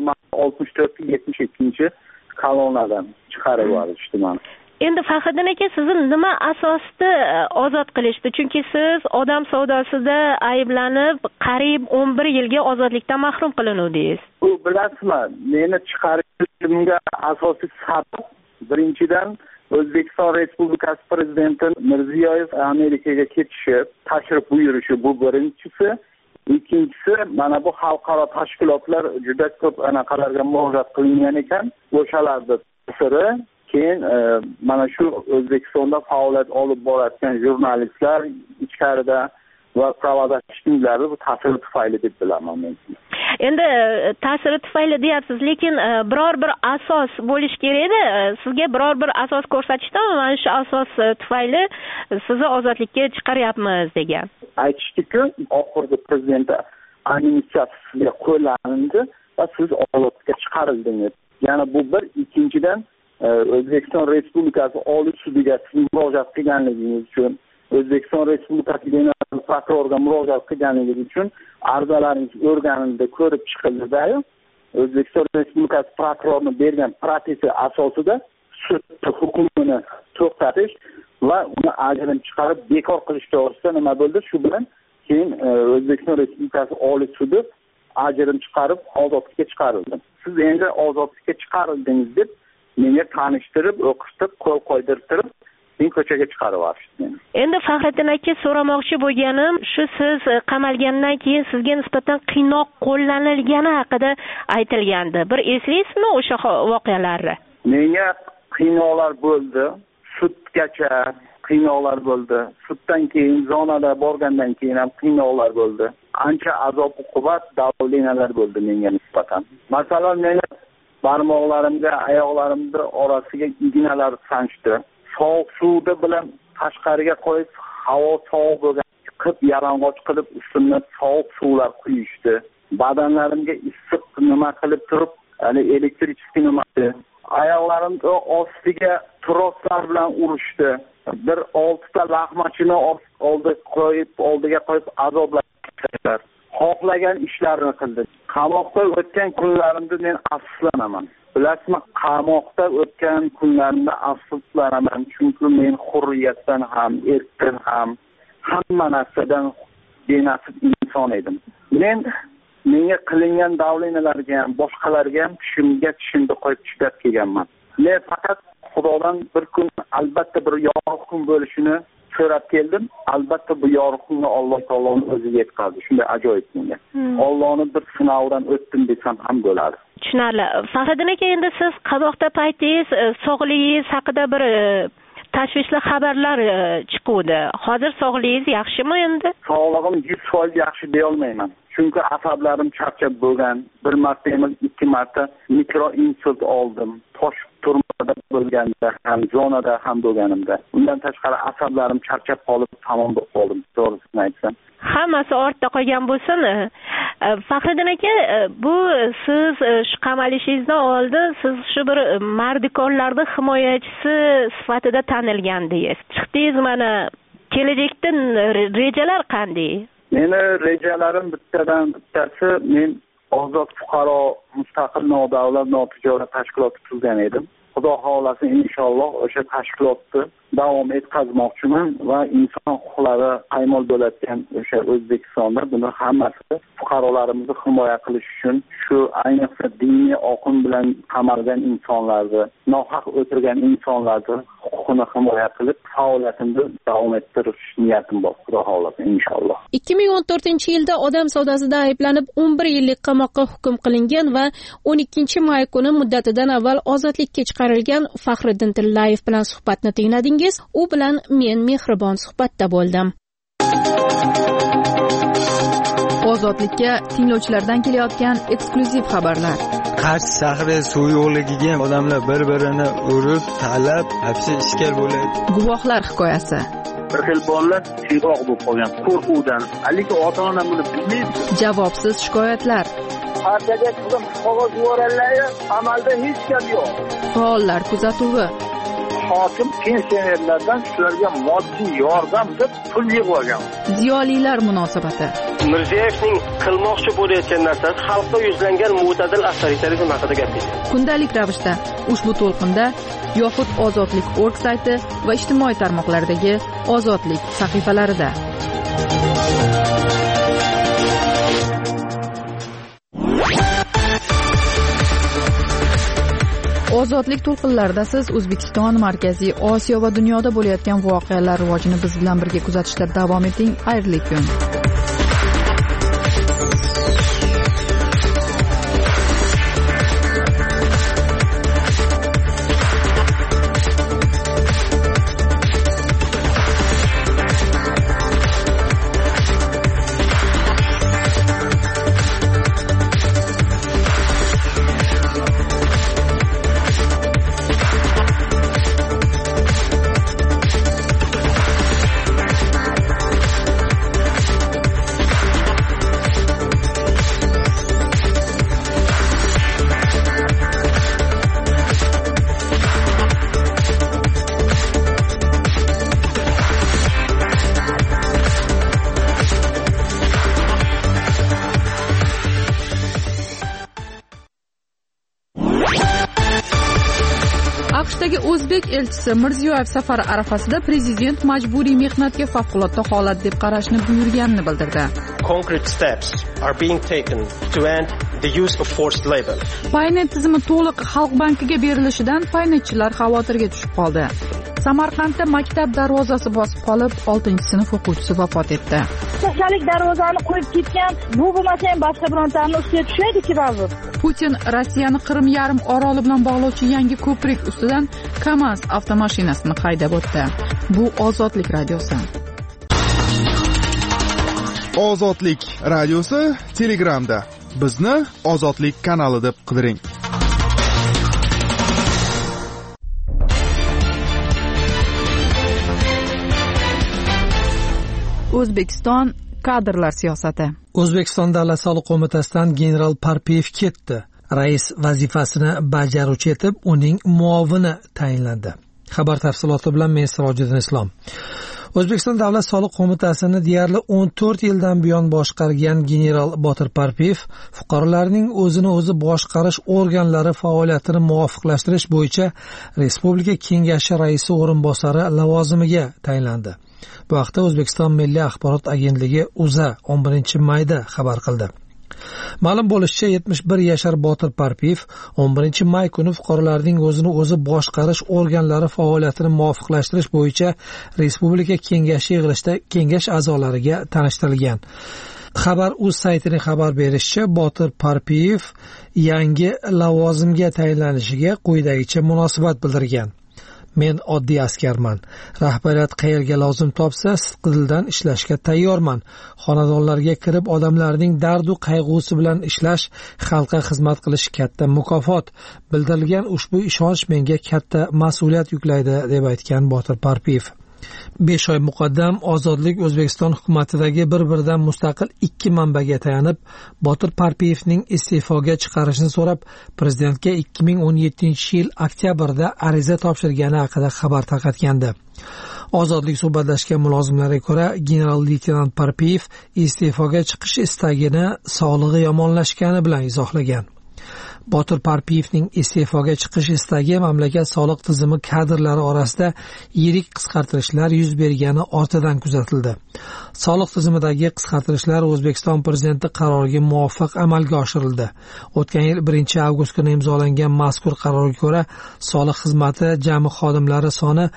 64-72 kolonadan chiqarib yuborishdi meni. Endi Faxriddin aka, sizni nima asosda ozod qilishdi? Chunki siz odam savdosida ayblanib, qariyb 11 yilga ozodlikdan mahrum qilinuvdingiz. Bu bilasizmi, meni chiqarishimga asosiy sabab birinchidan O'zbekiston Respublikasi Prezidenti Mirziyoyev Amerikaga ketishi, tashrif buyurishi bu birinchisi. Ikkinchisi, mana bu xalqaro tashkilotlar juda ko'p anaqalarga murojaat qilingan ekan, o'shalarda siri. Keyin mana shu O'zbekistonda faoliyat olib borayotgan jurnalistlar ichkarida va pravodashtinglar bu ta'siri tufayli deb bilaman men. Endi ta'siri tufayli deyapsiz, lekin biror bir asos bo'lish kerak-da. Sizga biror bir asos ko'rsatishdimi? Mana shu asos tufayli sizni ozodlikka chiqaryapmiz degan. Aytishdiki, oxirgi prezident administratsiyasiga qo'llanildi va siz ozodlikka chiqarildingiz. Yana bu bir, ikkinchidan O'zbekiston Respublikasi Oliy sudiga murojaat qilganligingiz uchun, O'zbekiston Respublikasi General prokuroriga murojaat qilganingiz uchun arizalaringiz o'rganildi, ko'rib chiqildi-da. O'zbekiston Respublikasi prokurorining bergan protsessi asosida sud hukmini to'xtatish va uni ajrim chiqarib bekor qilish to'g'risida nima bo'ldi? Shu bilan keyin O'zbekiston Respublikasi Oliy sudi ajrim chiqarib ozodlikka chiqarildi. Siz endi ozodlikka chiqarildingiz deb menga tanishtirib, o'qitib, qo'l qo'ydirtirib, men ko'chaga chiqarib yuborishdi. Endi Faxriddin aka, so'ramoqchi bo'lganim shu, siz qamalgandan keyin sizga nisbatan qiynoq qo'llanilgani haqida aytilgandi. Bir eslaysizmi o'sha voqealarni? Menga qiynoqlar bo'ldi, sudgacha qiynoqlar bo'ldi. Suddan keyin zonada borgandan keyin ham qiynoqlar bo'ldi. Ancha azob-uqubat, davlinalar bo'ldi menga nisbatan. Masalan, meni barmoqlarimga, oyoqlarimda orasiga ignalar sanchdi. Sovuq suvda bilan tashqariga qo'yib, havo sovuq bo'lgan, qilib yalang'och qilib ustimdan sovuq suvlar quyishdi. Badanlarimga issiq nima qilib turib, hali elektrichniy nima. Oyoqlarimga ostiga troslar bilan urishdi. Bir 6 ta lahmachini oldiga qo'yib azoblar. Xohlagan ishlarni qildi. Qamoqda o'tgan kunlarimda men afsuslanaman. Bilasizmi, qamoqda o'tgan kunlarimda afsuslanaman, chunki men hurriyatdan ham, erkin ham, hamma narsadan benasib inson edim. Menga qilingan davlinalarga ham, boshqalarga ham tishimda qo'yib chidab kelganman. Men faqat Xudodan bir kun, albatta bir yorug' kun bo'lishini so'rab keldim. Albatta bu yorug' kunni Alloh taoloning o'zi yetkazdi. Shunday ajoyib menga. Allohning bir sinovdan o'tdim desam ham bo'ladi. Tushunarli. Faxriddin aka, endi siz qamoqda paytingiz sog'lig'ingiz haqida bir tashvishli xabarlar chiquvdi. Hozir sog'lig'ingiz yaxshimi endi? Sog'lig'im 100% yaxshi deya olmayman. Chunki asablarim charchab bo'lgan. Bir marta emas, 2 marta mikroinsult oldim. Tosh turmada bo'lganda ham, zonada ham bo'lganimda. Undan tashqari asablarim charchab qolib, tamom bo'lib qoldim, to'g'risini aytsam. Hammasi ortda qolgan bo'lsin. Faxriddin aka, bu siz shu qamalishingizdan oldin siz shu bir mardikorlarning himoyachisi sifatida tanilgandingiz. Chiqdingiz, mana kelajakda rejalar qanday? Meni rejalarim bittasi men ozod fuqaro mustaqil nodavlat notijorat tashkiloti tuzgan edim. Xudo xolasa inshaalloh o'sha tashkilotni davom etkazmoqchiman va inson huquqlari qaymoq bo'layotgan o'sha O'zbekistonda buni hammasi fuqarolarimizni himoya qilish uchun, shu ayniqsa diniy oqim bilan qamalgan insonlarni, nohaq o'tirgan insonlarni huquqini himoya qilib faoliyatimni davom ettirish niyatim bor, Xudo xolasa inshaalloh. 2014-yilda odam savdosida ayblanib 11 yillik qamoqqa hukm qilingan va 12-may kuni muddatidan avval ozodlikka chiqarilgan Faxriddin Tillayev bilan suhbatni tingladingiz. U bilan men mehribon suhbatda bo'ldim. Ozodlikka tinglovchilardan kelayotgan eksklyuziv xabarlar. Qarshi shahri suv yo'qligiga odamlar bir-birini urib, talab, hapsi ishkal bo'ladi. Guvohlar hikoyasi. Bir xil bolalar siyroq bo'lib qolgan qo'rquvdan. Lekin ota-ona buni bilmaydi. Javobsiz shikoyatlar. Partiyaga qizim qog'oz yuborganlar, amalda hech gap yo'q. Faollar kuzatuvi. hokim pensionerlardan shularga moddiy yordam deb pul yig'ib olgan. Ziyolilar munosabati. Mirziyoyevning qilmoqchi bo'layotgan narsasi xalqqa yuzlangan mo'tadil avtoritarizm haqida gapirdi. Kundalik ravishda ushbu to'lqinda yoxud ozodlik.org sayti va ijtimoiy tarmoqlardagi ozodlik sahifalarida. Ozodlik to'lqinlarida siz O'zbekiston, Markaziy Osiyo va dunyoda bo'layotgan voqealar rivojini biz bilan birga kuzatishda davom eting. Xayrli kun. AQShdagi o'zbek elchisi Mirziyoyev safari arafasida prezident majburiy mehnatga favqulodda holat deb qarashni buyurganini bildirdi. Concrete steps are being taken to end the use of forced labor. Paynet tizimi to'liq Xalq bankiga berilishidan paynetchilar xavotirga tushib qoldi. Samarqandda maktab darvozasi bosib qolib, 6-sinf o'quvchisi vafot etdi. So'shalik darvozani qo'yib ketgan, bu bo'lmasa ham boshqa birontaning ustiga tushaydi-ki ba'zi. Putin Rossiyani Qrim yarim oroli bilan bog'lovchi yangi ko'prik ustidan KAMAZ avtomashinasini haydab o'tdi. Bu Ozodlik radiosi. Ozodlik radiosi Telegramda. Bizni Ozodlik kanali deb qidiring. O'zbekiston kadrlar siyosati. O'zbekiston Davlat soliq qo'mitasidan general Parpiyev ketdi. Rais vazifasini bajaruvchi etib uning muovini tayinlandi. Xabar tafsiloti bilan men Sirojiddin Islom. O'zbekiston Davlat soliq qo'mitasini deyarli 14 yildan buyon boshqargan general Botir Parpiyev fuqarolarning o'zini o'zi boshqarish organlari faoliyatini muvofiqlashtirish bo'yicha Respublika Kengashi raisi o'rinbosari lavozimiga tayinlandi. Bu haqda O'zbekiston Milliy axborot agentligi O'zA 11-mayda xabar qildi. Ma'lum bo'lishicha 71 yashar Botir Parpiyev 11-may kuni fuqarolarning o'zini o'zi boshqarish organlari faoliyatini muvofiqlashtirish bo'yicha Respublika Kengashi yig'ilishida kengash a'zolariga tanishtirilgan. Xabar.uz saytining xabar berishicha, Botir Parpiyev yangi lavozimga tayinlanishiga quyidagicha munosabat bildirgan. Men oddiy askarman. Rahbariyat qayerga lozim topsa, sidqidildan ishlashga tayyorman. Xonadonlarga kirib, odamlarning dardu qayg'usi bilan ishlash, xalqqa xizmat qilish katta mukofot. Bildirilgan ushbu ishonch menga katta mas'uliyat yuklaydi, deb aytgan Botir Parpiyev. 5 oy muqaddam Ozodlik O'zbekiston hukumatidagi bir-biridan mustaqil 2 manbaga tayanib, Botir Parpiyevning iste'foga chiqarishini so'rab, prezidentga 2017-yil oktyabrda ariza topshirgani haqida xabar tarqatgandi. Ozodlik suhbatlashgan mulozimlarga ko'ra, general-leytenant Parpiyev iste'foga chiqish istagini sog'lig'i yomonlashgani bilan izohlagan. Botir Parpiyevning iste'foga chiqish istagi mamlakat soliq tizimi kadrlari orasida yirik qisqartirishlar yuz bergani ortidan kuzatildi. Soliq tizimidagi qisqartirishlar O'zbekiston prezidenti qaroriga muvofiq amalga oshirildi. O'tgan yil 1-avgust kuni imzolangan mazkur qarorga ko'ra, soliq xizmati jami xodimlari soni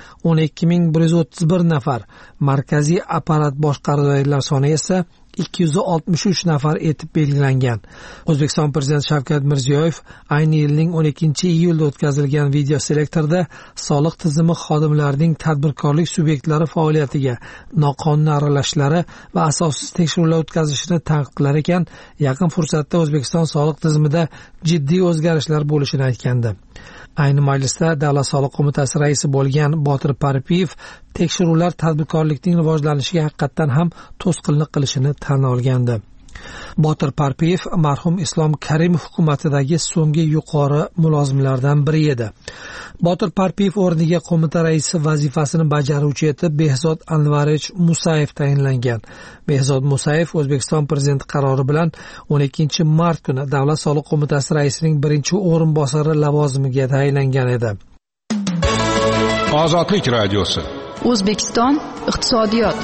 12131 nafar, markaziy apparat boshqaruvchilar soni esa 263 nafar etib belgilangan. O'zbekiston prezidenti Shavkat Mirziyoyev ayni yilning 12-iyulda o'tkazilgan video selektorda soliq tizimi xodimlarining tadbirkorlik subyektlari faoliyatiga noqonuniy aralashishlari va asossiz tekshiruvlar o'tkazishini tanqidlar ekan, yaqin fursatda O'zbekiston soliq tizimida jiddiy o'zgarishlar bo'lishini aytgandi. Ayni majlisda Davlat soliq qo'mitasi raisi bo'lgan Botir Parpiyev tekshiruvlar tadbirkorlikning rivojlanishiga haqiqatan ham to'sqinlik qilishini tan olgandi. Botir Parpiyev marhum Islom Karimov hukumatidagi so'nggi yuqori mulozimlardan biri edi. Botir Parpiyev o'rniga qo'mita raisi vazifasini bajaruvchi etib Behzod Anvarovich Musayev tayinlangan. Behzod Musayev O'zbekiston prezidenti qarori bilan 12 mart kuni Davlat soliq qo'mitasi raisining birinchi o'rinbosari lavozimiga tayinlangan edi. Ozodlik radiosi. O'zbekiston iqtisodiyot.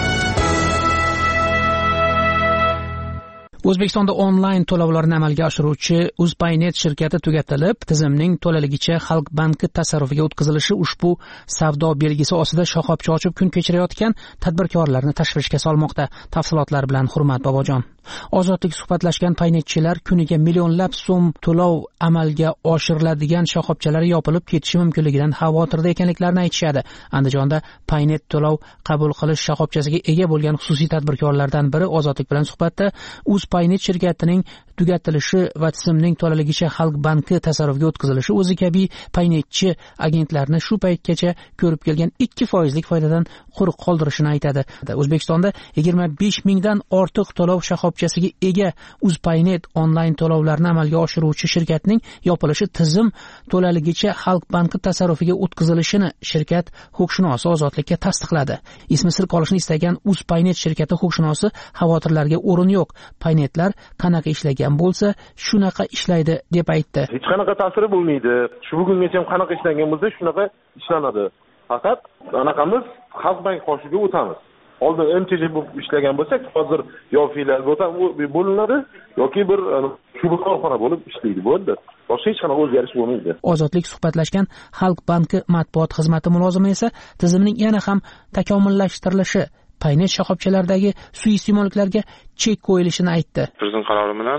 O'zbekistonda onlayn to'lovlarni amalga oshiruvchi UzPaynet shirkati tugatilib, tizimning to'laligicha Xalq banki tasarrufiga o'tkazilishi ushbu savdo belgisi ostida shoxobcha ochib kun kechirayotgan tadbirkorlarni tashvishga solmoqda. Tafsilotlar bilan Hurmat Bobojon. Ozodlik suhbatlashgan paynetchilar kuniga millionlab so'm to'lov amalga oshiriladigan shoxobchalari yopilib ketishi mumkinligidan xavotirda ekanliklarini aytishadi. Andijonda paynet to'lov qabul qilish shoxobchasiga ega bo'lgan xususiy tadbirkorlardan biri Ozodlik bilan suhbatda UzPaynet shirkatining tugatilishi va tizimning to'laligicha Xalq banki tasarrufiga o'tkazilishi o'zi kabi paynetchi agentlarni shu paytgacha ko'rib kelgan 2% foydadan quruq qoldirishini aytadi. O'zbekistonda 25 mingdan ortiq to'lov shoxobchasiga ega UzPaynet onlayn to'lovlarni amalga oshiruvchi shirkatning yopilishi tizim to'laligicha Xalq banki tasarrufiga o'tkazilishini shirkat huquqshunosi Ozodlikka tasdiqladi. Ismi sir qolishini istagan UzPaynet shirkati huquqshunosi xavotirlarga o'rin yo'q. Paynetlar qanaqa ishlagan bo'lsa, shunaqa ishlaydi deb aytdi. Hech qanaqa ta'siri bo'lmaydi. Shu bugungacha ham qanaqa ishlangan bo'lsa, shunaqa ishlanadi. Faqat anaqamiz Xalq bank qoshiga o'tamiz. Oldin MTJ bo'lib ishlagan bo'lsak, hozir yo filial bo'linadi yoki bir shubu korxona bo'lib ishlaydi, bo'ldi. Boshqa hech qanaqa o'zgarish bo'lmaydi. Ozodlik suhbatlashgan Xalq banki matbuot xizmati mulozimi esa tizimning yana ham takomillashtirilishi, paynet shoxobchalaridagi suiiste'molliklarga chek qo'yilishini aytdi. Prezident qarori bilan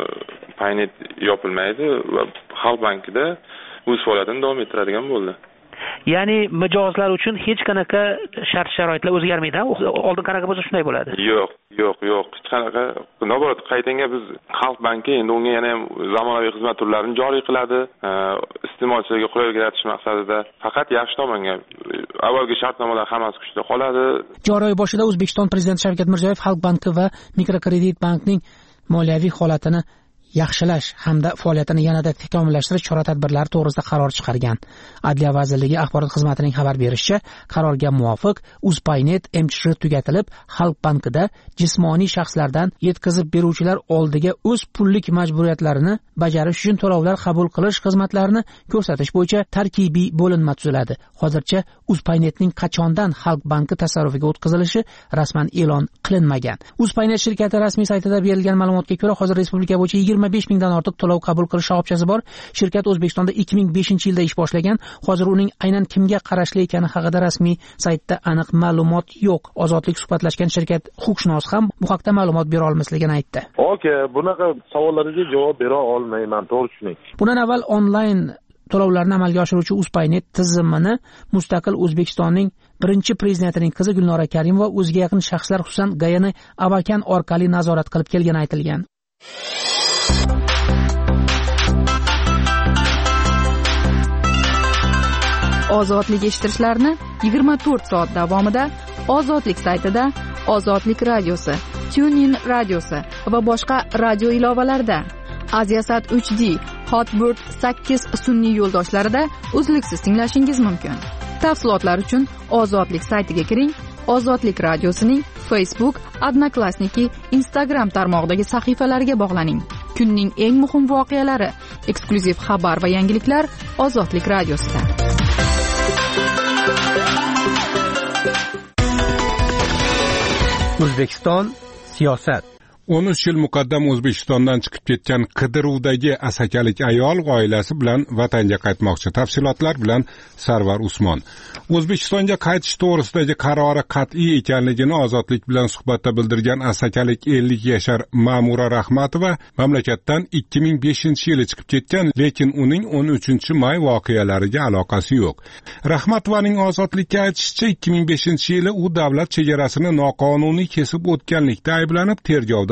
paynet yopilmaydi va Xalq bankida o'z faoliyatini davom ettiradigan bo'ldi. Ya'ni mijozlar uchun hech qanaqa shart-sharoitlar o'zgarmaydi. Oldin qanaqa bo'lsa shunday bo'ladi. Yo'q. Hech qanaqa. Naborat qaytanga biz Xalq banki endi unga yana ham zamonaviy xizmat turlarini joriy qiladi. Iste'molchilarga qulaylik yaratish maqsadida faqat yaxshi tomonga avvalgi shartnomalar hammasi kuchda qoladi. Joriy oy boshida O'zbekiston prezidenti Shavkat Mirziyoyev Xalq banki va Mikrokredit bankning moliyaviy holatini yaxshilash hamda faoliyatini yanada takomillashtirish chora-tadbirlari to'g'risida qaror chiqargan. Adliya vazirligi axborot xizmatining xabar berishicha, qarorga muvofiq UzPaynet MChR tugatilib, Xalq bankida jismoniy shaxslardan yetkazib beruvchilar oldiga o'z pullik majburiyatlarini bajarish uchun to'lovlar qabul qilish xizmatlarini ko'rsatish bo'yicha tarkibiy bo'linma tuziladi. Hozircha UzPaynetning qachondan Xalq banki tasarrufiga o'tkazilishi rasman e'lon qilinmagan. UzPaynet shirkati rasmiy saytida berilgan ma'lumotga ko'ra, hozir respublika bo'yicha 25 mingdan ortiq to'lov qabul qilish shoxobchasi bor. Shirkat O'zbekistonda 2005-yilda ish boshlagan. Hozir uning aynan kimga qarashli ekani haqida rasmiy saytda aniq ma'lumot yo'q. Ozodlik suhbatlashgan shirkat huquqshunosi ham bu haqda ma'lumot bera olmasligini aytdi. Bunaqa savollaringizga javob bera olmayman, to'g'ri tushuning. Bundan avval onlayn to'lovlarni amalga oshiruvchi UzPaynet tizimini mustaqil O'zbekistonning birinchi prezidentining qizi Gulnora Karimova o'ziga yaqin shaxslar, xususan Gayani Abakan orqali nazorat qilib kelgani aytilgan. Ozodlik eshittirishlarni 24 soat davomida Ozodlik saytida, Ozodlik radiosi, TuneIn radiosi va boshqa radio ilovalarida, Aziasat 3D, Hotbird 8 sun'iy yo'ldoshlarida uzluksiz tinglashingiz mumkin. Tafsilotlar uchun Ozodlik saytiga kiring. Ozodlik radiosining Facebook, Odnoklassniki, Instagram tarmog'idagi sahifalariga bog'laning. Kunning eng muhim voqealari, eksklyuziv xabar va yangiliklar Ozodlik radiosida. O'zbekiston siyosat. 13 yil muqaddam O'zbekistondan chiqib ketgan qidiruvdagi asakalik ayol oilasi bilan vatanga qaytmoqchi. Tafsilotlar bilan Sarvar Usmon. O'zbekistonga qaytish to'g'risidagi qarori qat'iy ekanligini Ozodlik bilan suhbatda bildirgan asakalik 50 yashar Ma'mura Rahmatova mamlakatdan 2005-yili chiqib ketgan, lekin uning 13-may voqealariga aloqasi yo'q. Rahmatovaning Ozodlikka aytishicha, 2005-yili u davlat chegarasini noqonuniy kesib o'tganlikda ayblanib tergovda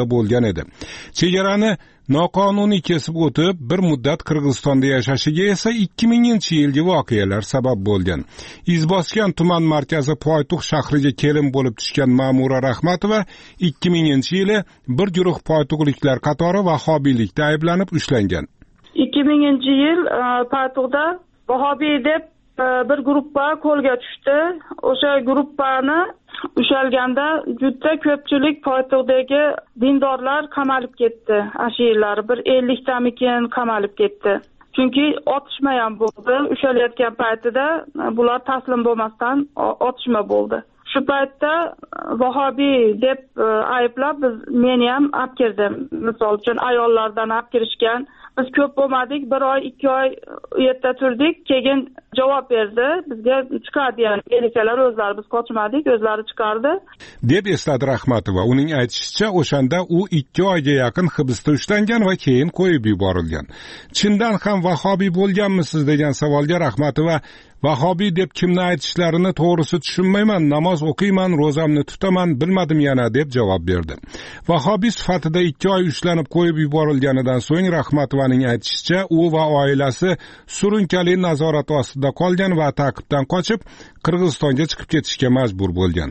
ahvolda bo'lgan edi. Chegarani noqonuniy kesib o'tib, bir muddat Qirg'izistonda yashashiga esa 2000-yilgi voqealar sabab bo'lgan. Izboskan tuman markazi Poytuxt shahriga kelin bo'lib tushgan Ma'mura Rahmatova 2000-yili bir guruh poytuqliklar qatori vahobiylikda ayblanib ushlangan. 2000-yil Poytuqtda vahobiy deb bir guruhga qo'lga tushdi. O'sha guruhni ushalganda juda ko'pchilik Poytuqdagi dindorlar qamalib ketdi. Ashirlar bir 50 tamikin qamalib ketdi. Chunki otishma ham bo'ldi. Ushalayotgan paytida bular taslim bo'lmasdan otishma bo'ldi. Shu paytda vahobiy deb ayblab meni ham olib kirdim. Misol uchun ayollardan olib kirishgan. Biz ko'p bo'lmadik, 1 oy, 2 oy u yerda turdik, keyin javob berdi. Bizga chiqadi, ya'ni elikalar o'zlari, biz qochmadik, o'zlari chiqardi. deb esladi Rahmatova. Uning aytishicha, o'shanda u 2 oyga yaqin hibsda ushlangan va keyin qo'yib yuborilgan. Chindan ham vahobiy bo'lganmisiz degan savolga Rahmatova vahobiy deb kimni aytishlarini to'g'risi tushunmayman, namoz o'qiyman, ro'zamni tutaman, bilmadim yana deb javob berdi. Vahobiy sifatida 2 oy ushlanib qo'yib yuborilganidan so'ng Rahmatovaning aytishicha, u va oilasi surunkali nazorat ostida qolgan va ta'qibdan qochib Qirg'izistonga chiqib ketishga majbur bo'lgan.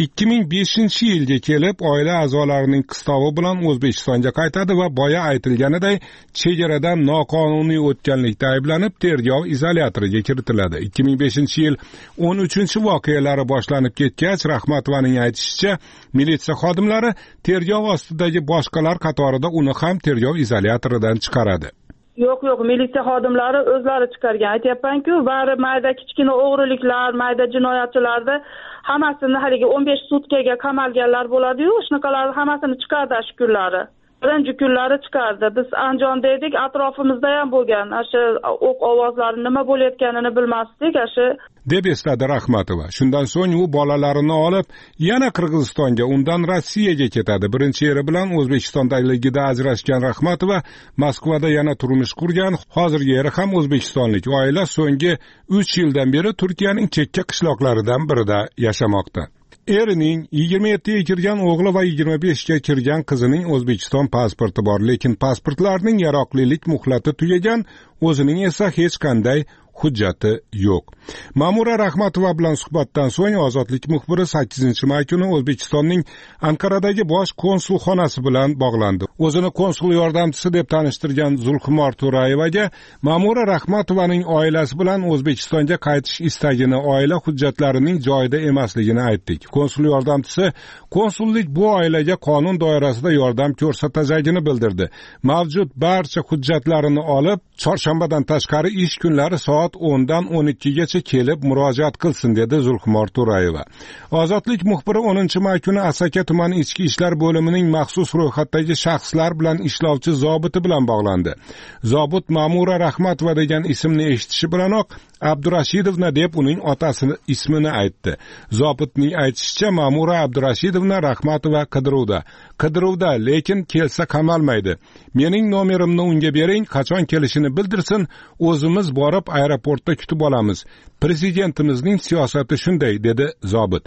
2005-yilga kelib oila a'zolarining qistovi bilan O'zbekistonga qaytadi va boya aytilganiday chegaradan noqonuniy o'tganlikda ayblanib tergov izolyatoriga kiritiladi. 2005-yil 13-voqealari boshlanib ketgach, Rahmatovaning aytishicha, militsiya xodimlari tergov ostidagi boshqalar qatorida uni ham tergov izolyatoridan chiqaradi. Yo'q, militsiya xodimlari o'zlari chiqargan. Aytayapman-ku, bari mayda kichkina o'g'riliklar, mayda jinoyatchilarni hammasini haligi 15 sutkaga qamalganlar bo'ladi-yu, shunaqalarni hammasini chiqardi shu kunlari. Birinchi kunlari chiqardi. Biz Andijonda edik, atrofimizda ham bo'lgan. Shu o'q ovozlari nima bo'layotganini bilmasdik, deb esladi Rahmatova. Shundan so'ng u bolalarini olib yana Qirg'izistonga, undan Rossiyaga ketadi. Birinchi eri bilan O'zbekistondaligida ajrashgan Rahmatova Moskvada yana turmush qurgan. Hozirgi eri ham o'zbekistonlik. Oila so'nggi 3 yildan beri Turkiyaning chekka qishloqlaridan birida yashamoqda. Erining 27 ga kirgan o'g'li va 25 ga kirgan qizining O'zbekiston pasporti bor, lekin pasportlarning yaroqlilik muhlati tugagan, o'zining esa hech qanday hujjati yo'q. Ma'mura Rahmatova bilan suhbatdan so'ng Ozodlik muxbiri 8-may kuni O'zbekistonning Ankaradagi bosh konsulxonasi bilan bog'landi. O'zini konsul yordamchisi deb tanishtirgan Zulhumor To'rayevaga Ma'mura Rahmatovaning oilasi bilan O'zbekistonga qaytish istagini, oila hujjatlarining joyida emasligini aytdik. Konsul yordamchisi konsullik bu oilaga qonun doirasida yordam ko'rsatajagini bildirdi. Mavjud barcha hujjatlarini olib, chorshanbadan tashqari ish kunlari soat 10 dan 12 gacha kelib murojaat qilsin, dedi Zulhumor To'rayeva. Ozodlik muxbiri 10-may kuni Asaka tuman ichki ishlar bo'limining maxsus ro'yxatdagi shaxslar bilan ishlovchi zobiti bilan bog'landi. Zobit Ma'mura Rahmatova degan ismni eshitishi bilanoq Abdurashidovna deb uning otasi ismini aytdi. Zobitning aytishicha, Ma'mura Abdurashidovna Rahmatova qidiruvda, lekin kelsa qamalmaydi. Mening nomerimni unga bering, qachon kelishini bildirsin, o'zimiz borib aeroportda kutib olamiz. Prezidentimizning siyosati shunday, dedi zobit.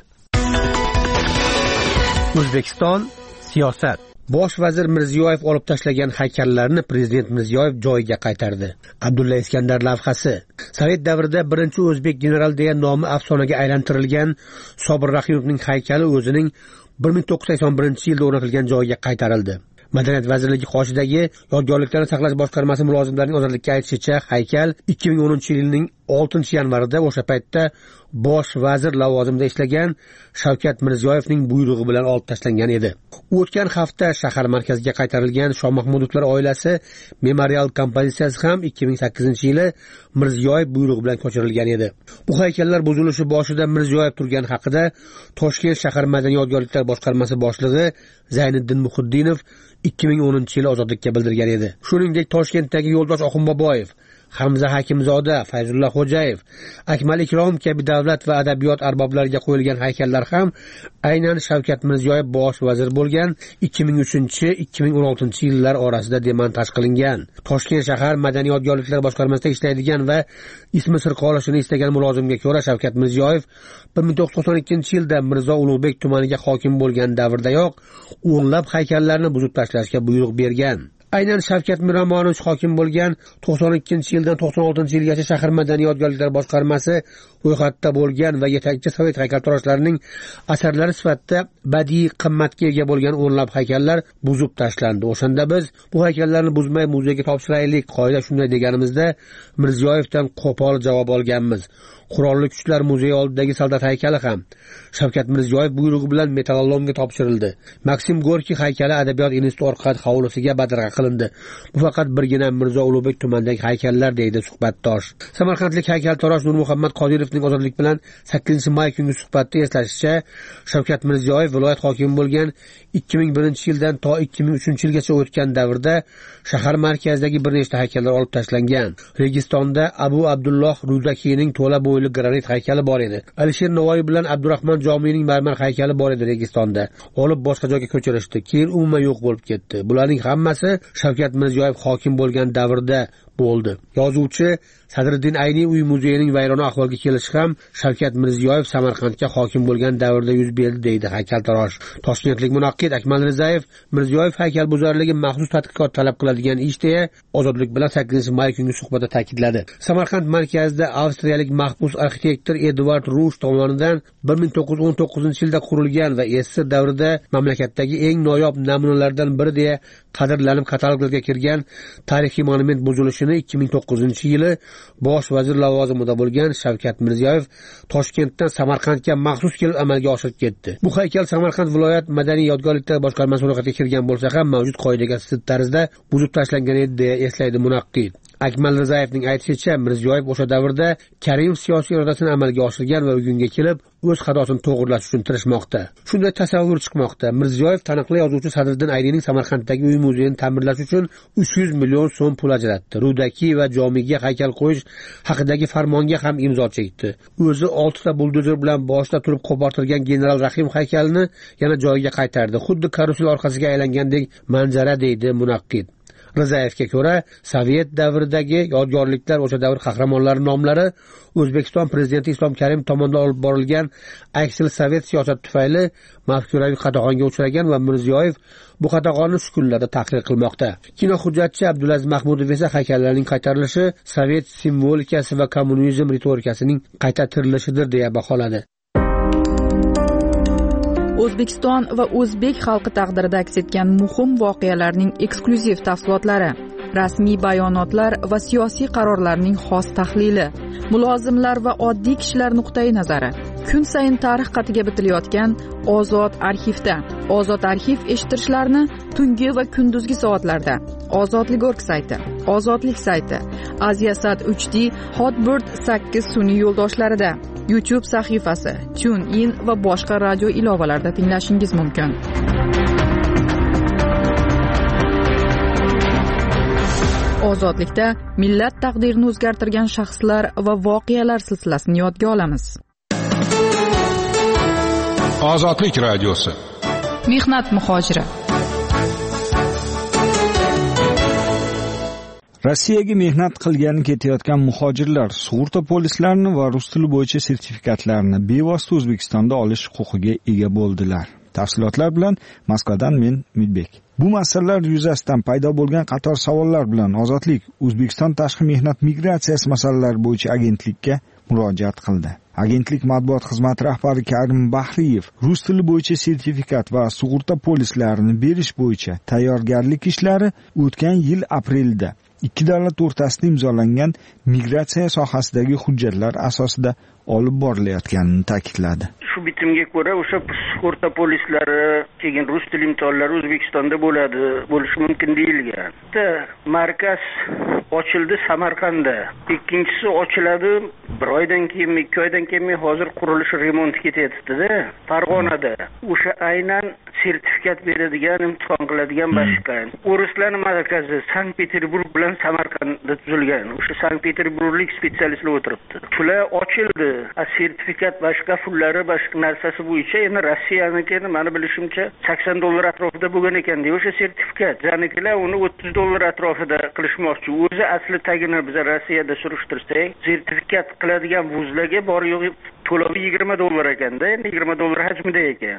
O'zbekiston siyosat. Bosh vazir Mirziyoyev olib tashlagan haykallarni prezident Mirziyoyev joyiga qaytardi. Abdulla Iskandar lavhasi. Sovet davrida birinchi o'zbek general degan nomi afsonaga aylantirilgan Sobir Rahimovning haykali o'zining 1981-yilda o'rnatilgan joyiga qaytarildi. Madaniyat vazirligi qoshidagi yodgorliklarni saqlash boshqarmasi mulozimlarining ozodlikka aytishicha, haykal 2010-yilning 6-yanvarida o'sha paytda bosh vazir lavozimida ishlagan Shavkat Mirziyoyevning buyrug'i bilan olib tashlangan edi. O'tgan hafta shahar markaziga qaytarilgan Shoh Mahmudovlar oilasi memorial kompozitsiyasi ham 2008-yili Mirziyoyev buyrug'i bilan ko'chirilgan edi. Bu haykallar buzilishi boshida Mirziyoyev turgan haqida Toshkent shahar madaniy yodgorliklar boshqarmasi boshlig'i Zayniddin Muhiddinov 2010-yili ozodlikka bildirgan edi. Shuningdek, Toshkentdagi Yo'ldosh Oxunboboyev Hamza Hakimzoda, Fayzulla Xo'jayev, Akmal Ikrom kabi davlat va adabiyot arboblariga qo'yilgan haykallar ham aynan Shavkat Mirziyoyev bosh vazir bo'lgan 2003-2016 yillar orasida demontaj qilingan. Toshkent shahar madaniy yodgorliklar boshqarmasida ishlaydigan va ismi sir qolishini istagan mulozimga ko'ra Shavkat Mirziyoyev 1992-yilda Mirzo Ulug'bek tumaniga hokim bo'lgan davrdayoq o'nlab haykallarni buzib tashlashga buyruq bergan. Aynan Shavkat Miromonovich hokim bo'lgan 92-yildan 96-yilgacha shahar madaniy yodgorliklar boshqarmasi ro'yxatda bo'lgan va yetakchi sovet haykaltaroshlarining asarlari sifatida badiiy qimmatga ega bo'lgan o'nlab haykallar buzib tashlandi. O'shanda biz bu haykallarni buzmay muzeyga topshiraylik, qoida shunday deganimizda Mirziyoyevdan qo'pol javob olganmiz. Qurolli Kuchlar muzeyi oldidagi soldat haykali ham Shavkat Mirziyoyev buyrug'i bilan metallolomga topshirildi. Maksim Gorkiy haykali Adabiyot instituti orqa hovlisiga badarg'a qilindi. Bu faqat birgina Mirzo Ulug'bek tumanidagi haykallar, deydi suhbatdosh. Samarqandlik haykaltarosh Nurmuhammad Qodirovning Ozodlik bilan 8-may kungi suhbatda eslashicha, Shavkat Mirziyoyev viloyat hokimi bo'lgan 2001-yildan to 2003-yilgacha o'tgan davrda shahar markazidagi bir nechta haykallar olib tashlangan. Registonda Abu Abdulloh Rudakiyning to'la bo'yli granit haykali bor edi. Alisher Navoiy bilan Abdurahmon Jomiyning marmar haykali bor edi Registonda. Olib boshqa joyga ko'chirishdi. Keyin umuman yo'q bo'lib ketdi. Bularning hammasi Shavkat Mirziyoyev hokim bo'lgan davrda bo'ldi. Yozuvchi Sadriddin Ayni uy muzeyining vayrona ahvolga kelishi ham Shavkat Mirziyoyev Samarqandga hokim bo'lgan davrda yuz berdi, deydi haykaltarosh. Toshkentlik munaqqid Akmal Rizayev Mirziyoyev haykalbozorligi maxsus tadqiqot talab qiladigan ish deya Ozodlik bilan 8-may kungi suhbatda ta'kidladi. Samarqand markazida avstriyalik mahbus arxitektor Edvard Rush tomonidan 1919-yilda qurilgan va Esir davrida mamlakatdagi eng noyob namunalardan biri deya qadrlanib kataloglarga kirgan tarixiy monument buzilishini 2009-yili bosh vazir lavozimida bo'lgan Shavkat Mirziyoyev Toshkentdan Samarqandga maxsus kelib amalga oshirib ketdi. Bu haykal Samarqand viloyat madaniy yodgorliklar boshqarmasi ro'yxatiga kirgan bo'lsa ham mavjud qoidaga zid tarzda buzib tashlangan edi, deya eslaydi munaqqid. Akmal Rizayevning aytishicha, Mirziyoyev o'sha davrda Karimov siyosiy irodasini amalga oshirgan va bugunga kelib o'z xatosini to'g'irlash uchun tirishmoqda. Shunday tasavvur chiqmoqda. Mirziyoyev taniqli yozuvchi Sadriddin Aynining Samarqanddagi uy muzeyini ta'mirlash uchun 300 million so'm pul ajratdi. Rudakiy va Jomiyga haykal qo'yish haqidagi farmonga ham imzo chekdi. O'zi 6 ta buldozer bilan boshda turib qo'portirgan general Rahim haykalini yana joyiga qaytardi. Xuddi karusel orqasiga aylangandek manzara, deydi munaqqid. Rizayevga ko'ra, Sovet davridagi yodgorliklar o'sha davr qahramonlari nomlari O'zbekiston prezidenti Islom Karimov tomonidan olib borilgan aksil sovet siyosati tufayli mafkuraviy qatag'onga uchragan va Mirziyoyev bu qatag'onni shu kunlarda tahrir qilmoqda. Kino hujjatchi Abdulaziz Mahmudov esa haykallarning qaytarilishi sovet simvolikasi va kommunizm ritorikasining qayta tirilishidir deya baholadi. O'zbekiston va o'zbek xalqi taqdirida aks etgan muhim voqealarning eksklyuziv tafsilotlari, rasmiy bayonotlar va siyosiy qarorlarning xos tahlili, mulozimlar va oddiy kishilar nuqtai nazari. Kun sayin tarix qatiga bitilayotgan Ozod arxivda. Ozod arxiv eshittirishlarni tungi va kunduzgi soatlarda Ozodlik.org sayti, Ozodlik sayti, Aziasat 3D, Hotbird 8 sun'iy yo'ldoshlarida, YouTube sahifasi, TuneIn va boshqa radio ilovalarida tinglashingiz mumkin. Ozodlikda millat taqdirini o'zgartirgan shaxslar va voqealar silsilasini yodga olamiz. Ozodlik radiosi. Mehnat muhojiri. Rossiyaga mehnat qilgani ketayotgan muhojirlar sug'urta polislarini va rus tili bo'yicha sertifikatlarni bevosita O'zbekistonda olish huquqiga ega bo'ldilar. Tafsilotlar bilan Moskvadan men Midbek. Bu masalalar yuzasidan paydo bo'lgan qator savollar bilan Ozodlik O'zbekiston tashqi mehnat migratsiyasi masalalari bo'yicha agentlikka murojaat qildi. Agentlik matbuot xizmati rahbari Karim Bahriyev rus tili bo'yicha sertifikat va sug'urta polislarini berish bo'yicha tayyorgarlik ishlari o'tgan yil aprelda ikki davlat o'rtasida imzolangan migratsiya sohasidagi hujjatlar asosida olib borilayotganini ta'kidladi. Shu bitimga ko'ra o'sha sug'urta polislari, keyin rus tili imtihonlari O'zbekistonda bo'lishi mumkin deyilgan. Bitta markaz ochildi Samarqandda. Ikkinchisi ochiladi 1 oydan keyin, 2 oydan keyin hozir qurilish remont ketyapti-da, Farg'onada. O'sha aynan sertifikat beradigan, imtihon qiladigan boshqa. O'rislar markazi Sankt Peterburg bilan Samarqandda tuzilgan. O'sha Sankt Peterburglik specialistlar o'tiribdi. Pular ochildi. Sertifikat boshqa pullari, boshqa narsasi bo'yicha endi Rossiyaniki, meni bilishimcha $80 atrofida bo'lgan ekan. O'sha sertifikat, ya'nikilar uni $30 atrofida qilishmoqchi. O'zi asli tagini biz Rossiyada surishtirsak, sertifikat qiladigan vuzlarga bor yo'q to'lovi $20 ekanda, endi $20 hajmida ekan.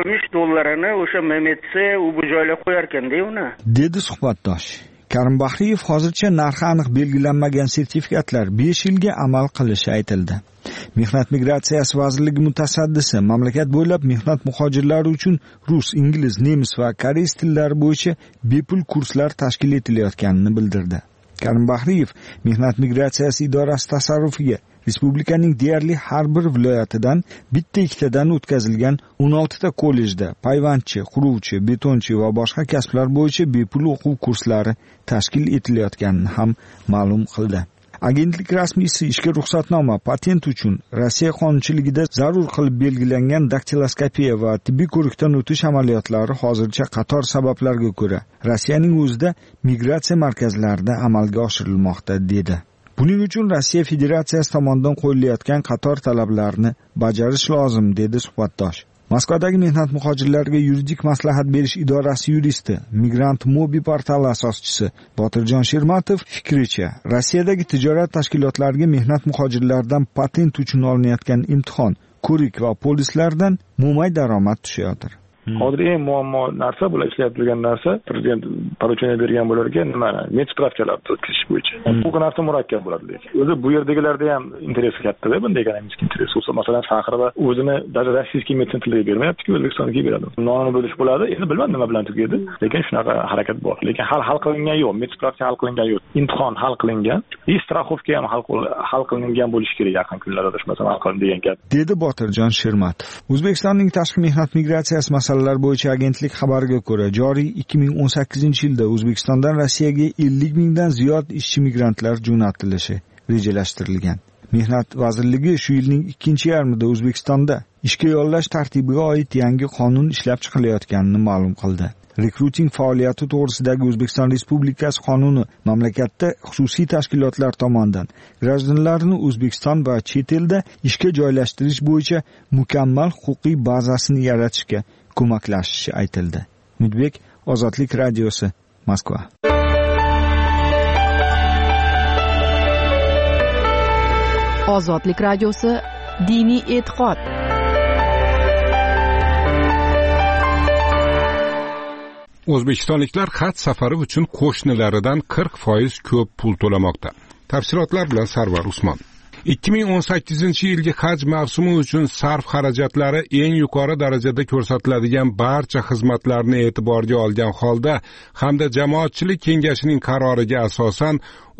$60 o'sha Mehmetsi u bu joyga qo'yar ekanda uni. Dedi suhbatdosh. Karim Bahriyev hozircha narxi aniq belgilanmagan sertifikatlar 5 yilga amal qilishi aytildi. Mehnat migratsiyasi vazirligi mutasaddisi mamlakat bo'ylab mehnat muhojirlari uchun rus, ingliz, nemis va koreys tillari bo'yicha bepul kurslar tashkil etilayotganini bildirdi. Karim Bahriyev mehnat migratsiyasi idorasi tasarrufiga respublikaning deyarli har bir viloyatidan bitta-ikkitadan o'tkazilgan 16 ta kollejda payvandchi, quruvchi, betonchi va boshqa kasblar bo'yicha bepul o'quv kurslari tashkil etilayotganini ham ma'lum qildi. Agentlik rasmiysi ishga ruxsatnoma, patent uchun Rossiya qonunchiligida zarur qilib belgilangan daktiloskopiya va tibbiy ko'rikdan o'tish amaliyotlari hozircha qator sabablarga ko'ra Rossiyaning o'zida migratsiya markazlarida amalga oshirilmoqda dedi. Buning uchun Rossiya Federatsiyasi tomonidan qo'yilayotgan qator talablarni bajarish lozim dedi suhbatdosh. Moskvadagi mehnat muhojirlariga yuridik maslahat berish idorasi yuristi, Migrant Mobi portali asoschisi Botirjon Shermatov fikricha, Rossiyadagi tijorat tashkilotlariga mehnat muhojirlaridan patent uchun olinayotgan imtihon, ko'rik va polislardan mo'may daromad tushayotir. Hozir eng muammo narsa bular ishlayib turgan narsa, prezident поручение bergan bo'larga nima? Medspravkalarni o'tkazish bo'yicha. Bu narsa murakkab bo'ladi lekin. O'zi bu yerdagilarda ham interesi katta-da, bunday ekonomik interesi bo'lsa, masalan, Sahrada o'zini даже rossiyskiy meditsin tiliga bermayapti-ku, O'zbekistonga beradi. Nonni bo'lish bo'ladi. Endi bilmadim nima bilan tugaydi, lekin shunaqa harakat bor. Lekin hal qilingan yo'q, medspravka hal qilingan yo'q. Imtihon hal qilingan, straxovka ham hal qilingan bo'lishi kerak yaqin kunlarda, masalan, hal qilindi degan gap. Dedi Botirjon Shermatov. O'zbekistonning tashqi mehnat migratsiyasi masalalar bo'yicha agentlik xabariga ko'ra, joriy 2018-yilda O'zbekistondan Rossiyaga 50 mingdan ziyod ishchi migrantlar jo'natilishi rejalashtirilgan. Mehnat vazirligi shu yilning 2-yarmida O'zbekistonda ishga yollash tartibiga oid yangi qonun ishlab chiqilayotganini ma'lum qildi. Rekruting faoliyati to'g'risidagi O'zbekiston Respublikasi qonuni mamlakatda xususiy tashkilotlar tomonidan grajdanlarni O'zbekiston va chet elda ishga joylashtirish bo'yicha mukammal huquqiy bazasini yaratishga ko'maklashishi aytildi. Mudbek, Ozodlik radiosi, Moskva. Ozodlik radiosi, diniy e'tiqod. O'zbekistonliklar haj safari uchun qo'shnilaridan 40% ko'p pul to'lamoqda. Tafsilotlar bilan Sarvar Usmon. 2018-yilgi haj mavsumi uchun sarf xarajatlari eng yuqori darajada ko'rsatiladigan barcha xizmatlarni e'tiborga olgan holda hamda jamoatchilik kengashining qaroriga asosan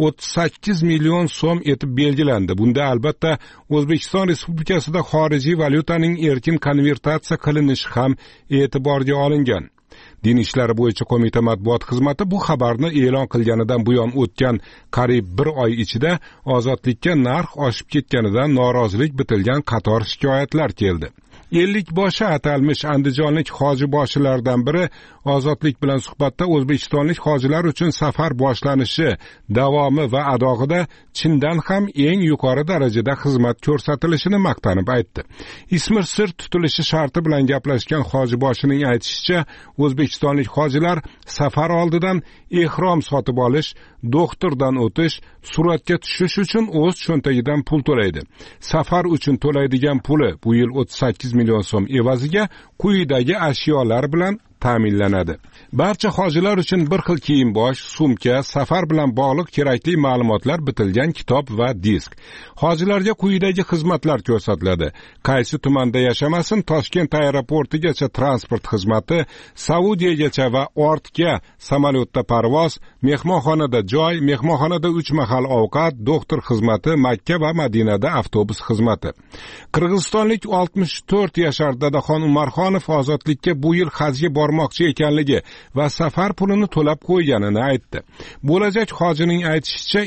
38 million so'm etib belgilandi. Bunda albatta O'zbekiston Respublikasida xorijiy valyutaning erkin konvertatsiya qilinishi ham e'tiborga olingan. Din ishlari bo'yicha qo'mita matbuot xizmati bu xabarni e'lon qilganidan buyon o'tgan qariyb 1 oy ichida ozodlikka narx oshib ketganidan norozilik bitilgan qator shikoyatlar keldi. 50 boshi atalmish andijonlik hoji boshilardan biri ozodlik bilan suhbatda o'zbekistonlik hojilar uchun safar boshlanishi, davomi va adog'ida chindan ham eng yuqori darajada xizmat ko'rsatilishini maqtanib aytdi. Ismi sir tutilishi sharti bilan gaplashgan hoji boshining aytishicha, o'zbekistonlik hojilar safar oldidan ehrom sotib olish, doktordan o'tish, suratga tushish uchun o'z cho'ntagidan pul to'laydi. Safar uchun to'laydigan puli bu yil 38 million so'm evaziga quyidagi ashyolar bilan ta'minlanadi. Barcha hojilar uchun bir xil kiyim-bosh, sumka, safar bilan bog'liq kerakli ma'lumotlar bitilgan kitob va disk. Hojilarga quyidagi xizmatlar ko'rsatiladi. Qaysi tumanda yashamasin, Toshkent aeroportigacha transport xizmati, Saudiyagacha va ortga samolyotda parvoz, mehmonxonada joy, mehmonxonada 3 mahal ovqat, doktor xizmati, Makka va Madinada avtobus xizmati. Qirg'izistonlik 64 yashar Dadaxon Umarxonov ozodlikka bu yil hajga bormoqchi ekanligi va safar pulini to'lab qo'yganini aytdi. Bo'lajak hojining aytishicha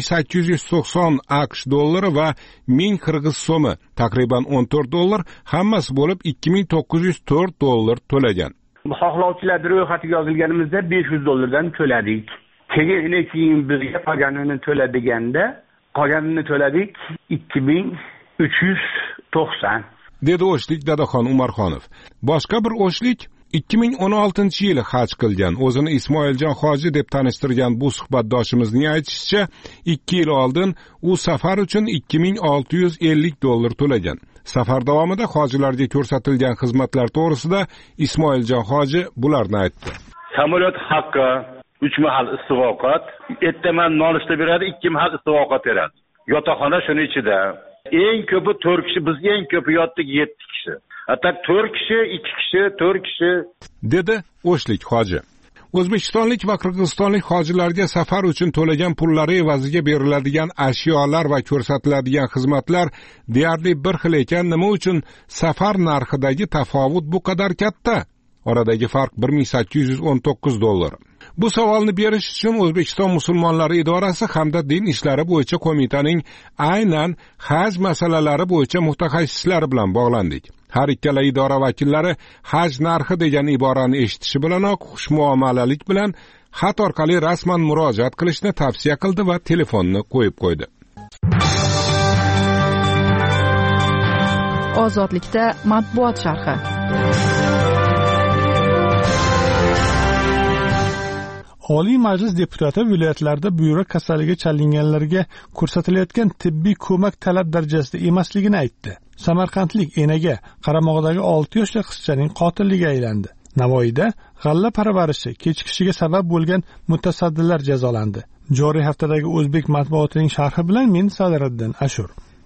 2890 AQSh dollari va 1000 qirg'iz so'mi, taqriban $14, hammasi bo'lib 2904 dollar to'lagan. xohlovchilarni ro'yxatiga yozilganimizda $500 to'ladik. Keyin bizga qolganini to'ladiganda qolganini to'ladik 2390. Dedi O'shlik Dadaxon Umarxonov. Boshqa bir O'shlik 2016-yili haj qilgan, o'zini Ismoiljon hoji deb tanishtirgan bu suhbatdoshimizning aytishicha, 2 yil oldin u safar uchun $2650 to'lagan. Safar davomida hojilarga ko'rsatilgan xizmatlar to'g'risida Ismoiljon hoji bularni aytdi. Samolyot haqqi, 3 mahal istivoqat, ertaman nonushta beradi, 2 mahal istivoqat beradi. Yotoqxona shuning ichida. Eng ko'pi 4 kishi, biz eng ko'pi yotdik 7 kishi. Hatta 4 kishi, 2 kishi, 4 kishi, dedi O'shlik hoji. O'zbekistonlik va qirg'izistonlik hojilarga safar uchun to'lagan pullari evaziga beriladigan ashyolar va ko'rsatiladigan xizmatlar deyarli bir xil ekan, nima uchun safar narxidagi tafovut bu qadar katta? Oradagi farq $1819. Bu savolni berish uchun O'zbekiston musulmonlari idorasi hamda din ishlari bo'yicha qo'mitaning aynan haj masalalari bo'yicha mutaxassislari bilan bog'landik. Har ikkala idora vakillari haj narxi degan iborani eshitishi bilanoq xushmuomalalik bilan xat orqali rasman murojaat qilishni tavsiya qildi va telefonni qo'yib qo'ydi. Ozodlikda matbuot sharhi. Oliy Majlis deputati viloyatlarda buyrak kasalligiga chalinganlarga ko'rsatilayotgan tibbiy ko'mak talab darajasida emasligini aytdi. Samarqandlik enaga qaramog'idagi 6 yoshli qizchaning qotiliga aylandi. Navoiyda g'alla parvarishi kechikishiga sabab bo'lgan mutasaddilar jazolandi. Joriy haftadagi o'zbek matbuotining sharhi bilan men Sadiriddin Ashur.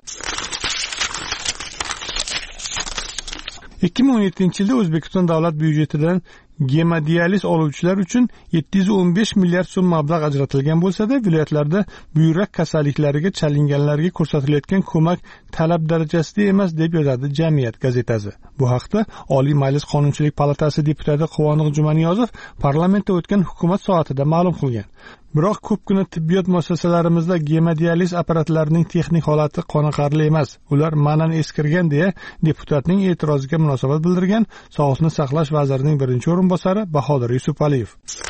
2017-yilda O'zbekiston davlat byudjetidan gemodializ oluvchilar uchun 715 milliard so'm mablag' ajratilgan bo'lsa-da, viloyatlarda buyrak kasalliklariga chalinganlarga ko'rsatilayotgan ko'mak talab darajasida emas deb yozadi Jamiyat gazetasi. Bu haqda Oliy Majlis Qonunchilik palatasi deputati Quvonliq Jumaniyozov parlamentda o'tgan hukumat soatida ma'lum qilgan. Biroq ko'pgina tibbiyot muassasalarimizda gemodializ apparatlarining texnik holati qoniqarli emas. Ular ma'nan eskirgan deya deputatning e'tiroziga munosabat bildirgan Sog'liqni saqlash vazirining birinchi o'rinbosari Bahodir Yusupaliyev.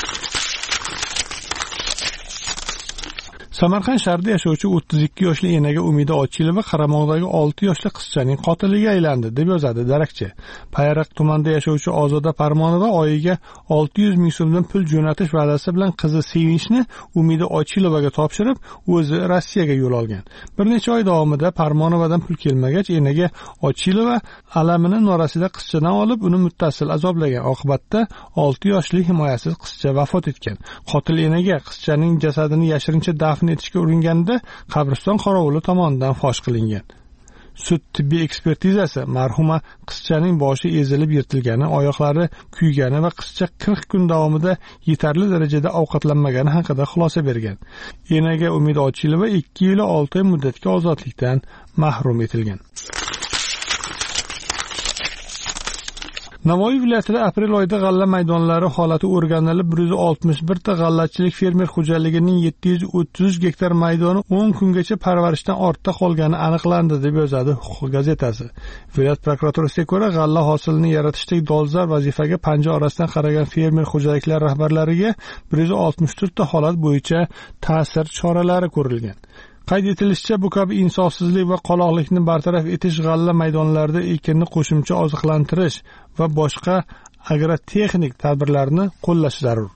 Samarqand shahrida yashovchi 32 yoshli enaga Umida Ochilova qaramog'idagi 6 yoshli qizchaning qotiliga aylandi deb yozadi darakchi. Payariq tumanida yashovchi Ozoda Parmonova oyiga 600 ming so'mdan pul jo'natish va'dasi bilan qizi Sevinchni Umida Ochilovaga topshirib, o'zi Rossiyaga yo'l olgan. Bir necha oy davomida Parmonovadan pul kelmagach, enaga Ochilova alamini norasida qizchadan olib, uni muttasil azoblagan. Oqibatda 6 yoshli himoyasiz qizcha vafot etgan. Qotil enaga qizchaning jasadini yashirincha dafn etishga uringanida qabriston qorovuli tomonidan fosh qilingan. Sud tibbiy ekspertizasi marhuma qizchaning boshi ezilib yirtilgani, oyoqlari kuygani va qizcha 40 kun davomida yetarli darajada ovqatlanmagani haqida xulosa bergan. Enaga Umid Ochilova 2 yil 6 oy muddatga ozodlikdan mahrum etilgan. Navoiy viloyatida aprel oyida g'alla maydonlari holati o'rganilib, 161 ta g'allachilik fermer xo'jaligining 730 gektar maydoni 10 kungacha parvarishdan ortda qolgani aniqlandi deb yozadi Huquq gazetasi. Viloyat prokuraturasiga ko'ra, g'alla hosilini yaratishdagi dolzarb vazifaga panja orasidan qaragan fermer xo'jaliklar rahbarlariga 164 ta holat bo'yicha ta'sir choralari ko'rilgan. Qayd etilishicha, bu kabi insofsizlik va qoloqlikni bartaraf etish g'alla maydonlarida ekinni qo'shimcha oziqlantirish va boshqa agrotexnik tadbirlarni qo'llash zarur.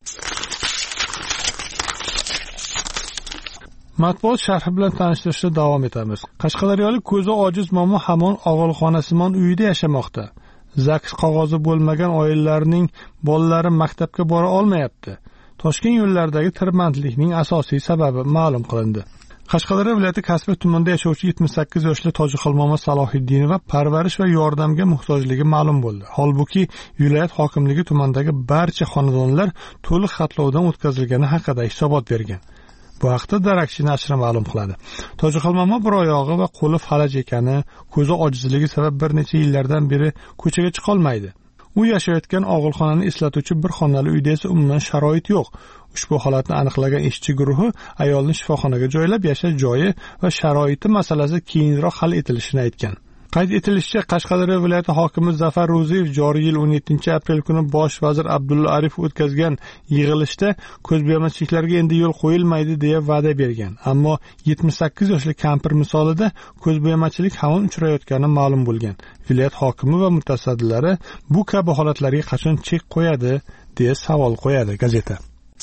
Matbuot sharhi bilan tanishtirishda davom etamiz. Qashqadaryolik ko'zi ojiz momo hamon og'ilxonasimon uyida yashamoqda. Zaks qog'ozi bo'lmagan oilalarning bolalari maktabga bora olmayapti. Toshkent yo'llaridagi tirbandlikning asosiy sababi ma'lum qilindi. Qashqadaryo viloyati Kasbi tumanida yashovchi 78 yoshli Tojixilmomo Salohiddinova parvarish va yordamga muhtojligi ma'lum bo'ldi. Holbuki viloyat hokimligi tumandagi barcha xonadonlar to'liq xatlovdan o'tkazilgani haqida hisobot bergan. Bu haqda Darakchi nashri ma'lum qiladi. Tojixilmomo bir oyog'i va qo'li falaj ekani, ko'zi ojizligi sabab bir necha yillardan beri ko'chaga chiqa olmaydi. U yashayotgan og'ilxonani eslatuvchi bir xonali uyda esa umuman sharoit yo'q. Ushbu holatni aniqlagan ishchi guruhi ayolni shifoxonaga joylab, yashash joyi va sharoiti masalasi keyinroq hal etilishini aytgan. Qayd etilishicha, Qashqadaryo viloyati hokimi Zafar Ro'ziyev joriy yil 17-aprel kuni bosh vazir Abdulla Aripov o'tkazgan yig'ilishda ko'zbo'yamachiliklarga endi yo'l qo'yilmaydi deya va'da bergan. Ammo 78 yoshli kampir misolida ko'zbo'yamachilik hamon uchrayotgani ma'lum bo'lgan. Viloyat hokimi va mutasaddilari bu kabi holatlarga qachon chek qo'yadi deya savol qo'yadi gazeta.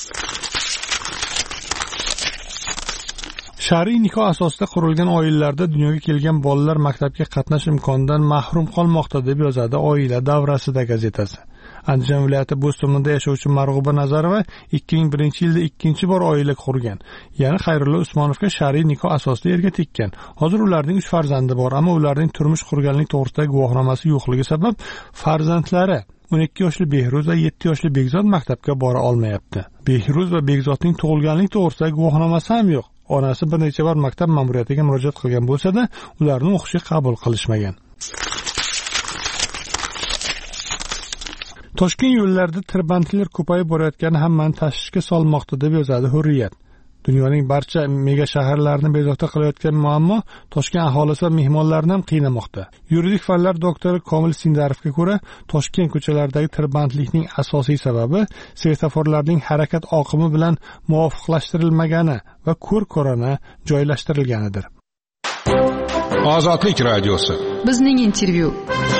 Shar'iy nikoh asosida qurilgan oilalarda dunyoga kelgan bolalar maktabga qatnash imkonidan mahrum qolmoqda deb yozadi Oila davrasida gazetasi. Andijon viloyati Bo'stonda yashovchi Marg'uba Nazarova 2001-yilda ikkinchi bor oila qurgan. Ya'ni Xayrulla Usmonovga shar'iy nikoh asosida erga tekkan. Hozir ularning 3 farzandi bor, ammo ularning turmush qurganlik to'g'risidagi guvohnomasi yo'qligi sabab farzandlari 12 yoshli Behruz va 7 yoshli Begzod maktabga bora olmayapti. Behruz va Begzodning tug'ilganlik to'g'risidagi guvohnomasi ham yo'q. Onasi bir necha bor maktab ma'muriyatiga murojaat qilgan bo'lsa-da, ularni o'qishga qabul qilishmagan. Toshkent yo'llarida tirbandliklar ko'payib borayotgani hammani tashvishga solmoqda deb yozadi Hurriyat. Dunyoning barcha mega shaharlarini bezovta qilayotgan muammo Toshkent aholisi va mehmonlarini ham qiynamoqda. Yuridik fanlar doktori Komil Sindarovga ko'ra, Toshkent ko'chalaridagi tirbandlikning asosiy sababi svetoforlarning harakat oqimi bilan muvofiqlashtirilmagani va ko'r-ko'rona joylashtirilganidir. Ozodlik radiosi. Bizning intervyu.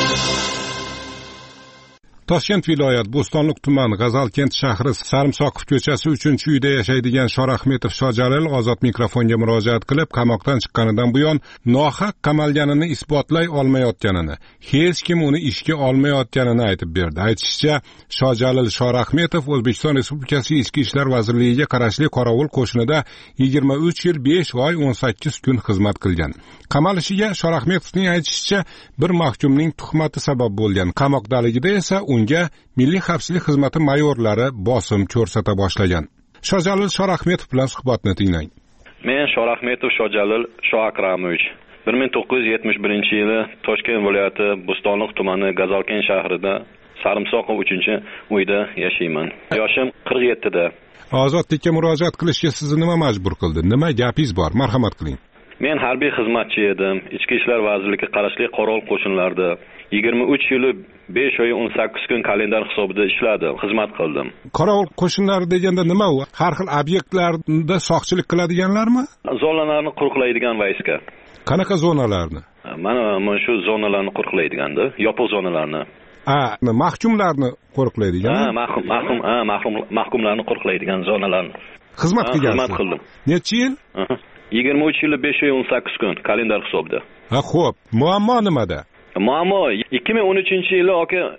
Toshkent viloyat Bo'stonliq tuman G'azalkent shahri Sarimsoqov ko'chasi 3-uyda yashaydigan Shorahmetov Shojalil ozod mikrofonga murojaat qilib, qamoqdan chiqqanidan buyon nohaq qamalganini isbotlay olmayotganini, hech kim uni ishga olmayotganini aytib berdi. Aytishicha, Shojalil Shorahmetov O'zbekiston Respublikasi Ichki ishlar vazirligiga qarashli Qorovul qo'shinida 23 yil 5 oy 18 kun xizmat qilgan. Qamalishiga Shorahmetovning aytishicha, bir mahkumning tuhmati sabab bo'lgan. Qamoqdaligida esa unga Milliy xavfsizlik xizmati mayorlari bosim ko'rsata boshlagan. Shojalil Shorahmetov bilan suhbatni tinglang. Men Shorahmetov Shojalil Shoakramovich 1971-yili Toshkent viloyati Bo'stonliq tumani G'azalkent shahrida Sarimsoqov 3-uyda yashayman. Yoshim 47 da. Ozodlikka murojaat qilishga sizni nima majbur qildi? Nima gapingiz bor? Marhamat qiling. Men harbiy xizmatchi edim. Ichki ishlar vazirligiga qarashli Qorovul qo'shinlarida 23 yil 5 oy 18 kun kalendar hisobida ishladim, xizmat qildim. Qorovul qo'shinlari deganda nima u? Har xil obyektlarda soqchilik qiladiganlarmi? Zonalarni qo'riqlaydigan vayska. Qanaqa zonalarni? Mana shu zonalarni qo'riqlaydiganda, yopiq zonalarni. Mahkumlarni qo'riqlaydigan. Mahkumlarni qo'riqlaydigan zonalarni. Xizmat qilgansiz? Xizmat qildim. Necha yil? 23 yil 5 oy 18 kun kalendar hisobida. Xo'p, muammo nimada? Muammo 2013-yili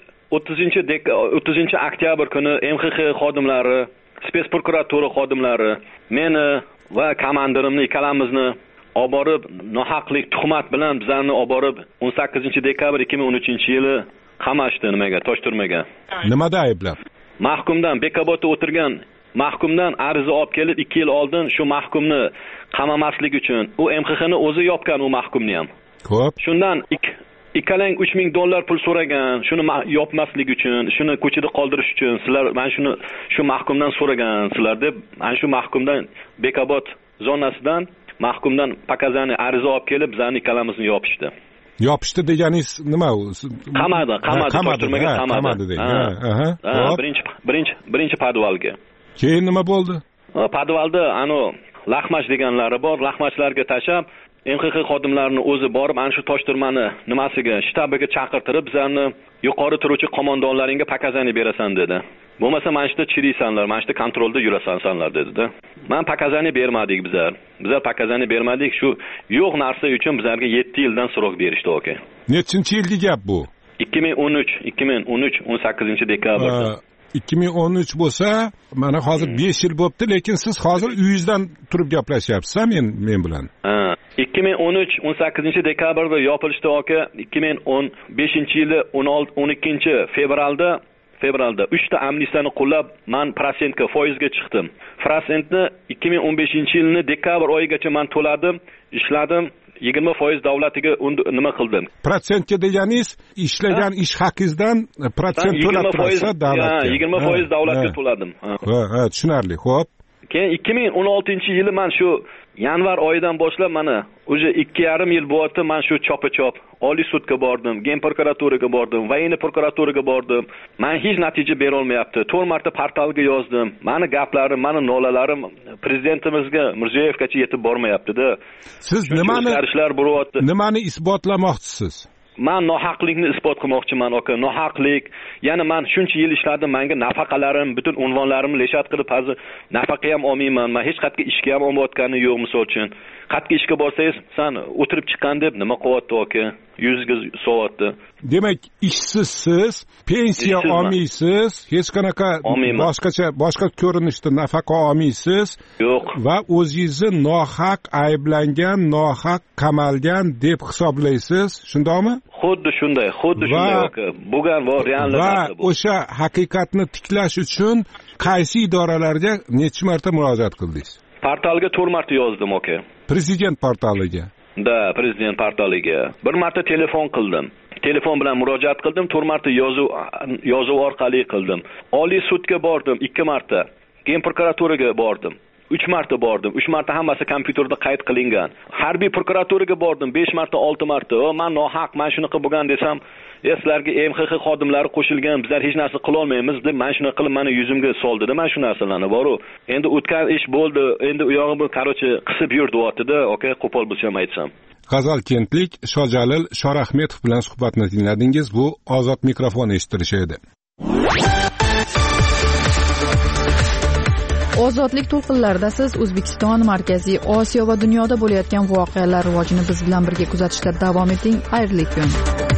30 oktyabr kuni MXX xodimlari, spets prokuratura xodimlari meni va komandirimni ikkalamizni olib borib, nohaqlik tuhmat bilan bizlarni olib borib 18 dekabr 2013-yili qamashdi nimaga, tosh turmaga. Nimada ayblab? Mahkumdan Bekobodda o'tirgan mahkumdan ariza olib kelib 2 yil oldin shu mahkumni qamamaslik uchun u MXXni o'zi yopgan u mahkumni ham. Xo'p. Shundan ikkalang $3000 pul so'ragan, shuni yopmaslik uchun, shuni ko'chada qoldirish uchun sizlar men shu mahkumdan so'ragansizlar deb, mana shu mahkumdan Bekobod zonasidan mahkumdan pakazani ariza olib kelib bizlarni ikkalamizni yopishdi. Yopishdi deganingiz nima u? Qamadi, turmaga qamadi. Birinchi podvalga. Keyin nima bo'ldi? Podvalda laxmash deganlari bor, laxmashlarga tashab MXX xodimlarini o'zi borib ana shu toshtirmani nimasiga, shtabiga chaqirtirib bizlarni yuqori turuvchi qo'mondonlaringga pakazani berasan dedi. Bo'lmasa mana shunda chiriysanlar, mana shunda kontrolda yurasanlar dedi-da. Men pakazani bermadik bizlar. Bizlar pakazani bermadik, shu yo'q narsa uchun bizlarga 7 yildan so'roq berishdi aka. Nechinchi yilgi gap bu? 2013 18 dekabrda. 2013 bo'lsa, mana hozir 5 yil bo'libdi, lekin siz hozir uyingizdan turib gaplashyapsiz-a men bilan? 2013 18 dekabrda yopilishdi aka. 2015-yili 12 fevralda 3 ta amnistiyani qo'llab men prosentga, foizga chiqdim. Prosentni 2015-yilni dekabr oyigacha men to'ladim, ishladim. 20% davlatiga nima qildim? Protsentga deganingiz ishlagan ish haqingizdan protsent to'lab turasiz davlatga. 20% davlatga to'ladim. Ha, tushunarli. Xo'p. Keyin 2016-yili men shu yanvar oyidan boshlab mana уже 2,5 yil bo'lyapti men shu chopa-chop Oliy sudga bordim, Gen prokuraturaga bordim, Voyniy prokuraturaga bordim. Men hech natija bera olmayapti. 4 marta portalga yozdim. Meni gaplarim, meni nolalarim prezidentimizga Mirziyoyevgacha yetib bormayapti-da. Siz nimani isbotlamoqchisiz? Men nohaqlikni isbot qilmoqchiman, aka. Nohaqlik. Ya'ni men shuncha yil ishladim, menga nafaqalarim, butun unvonlarimni leshat qilib, hozir nafaqa ham olmayman. Men hech qayerga ishga ham olmayotgani yo'q, misol uchun. Qayerga ishga borsangiz, sen o'tirib chiqqan deb nima qilyapti, aka? Yuzga so'yapti. Demak, ishsizsiz, pensiya olmaysiz, hech qanaqa boshqa ko'rinishda nafaqa olmaysiz. Yo'q. Va o'zingizni nohaq ayblangan, nohaq qamalgan deb hisoblaysiz, shundaymi? Xuddi shunday aka. Bo'lgan va real narsa bu. Va o'sha haqiqatni tiklash uchun qaysi idoralarga necha marta murojaat qildingiz? Portalga 4 marta yozdim, aka. Prezident portaliga. Da, prezident portaliga. 1 marta telefon qildim. Telefon bilan murojaat qildim, 4 marta yozuv orqali qildim. Oliy sudga bordim 2 marta. Gen prokuraturaga bordim. 3 marta bordim. 3 marta hammasi kompyuterda qayd qilingan. Harbiy prokuraturaga bordim 5 marta, 6 marta. Men nohaq, men shunaqa bo'lgan desam, sizlarga MXX xodimlari qo'shilgan, bizlar hech narsa qila olmaymiz deb men shuna qilib meni yuzimga soldi-da, men shu narsalarni boru. Endi o'tgan ish bo'ldi, endi u yog'i bu qarochi qisib yurdi-da, aka, qo'pol bo'lsam aytsam. G'azal kentlik Shojalil Shorahmetov bilan suhbatni tingladingiz. Bu ozod mikrofon eshitirishi edi. Ozodlik to'lqinlarida siz O'zbekiston, Markaziy Osiyo va dunyoda bo'layotgan voqealar rivojini biz bilan birga kuzatishda davom eting. Xayrli kun.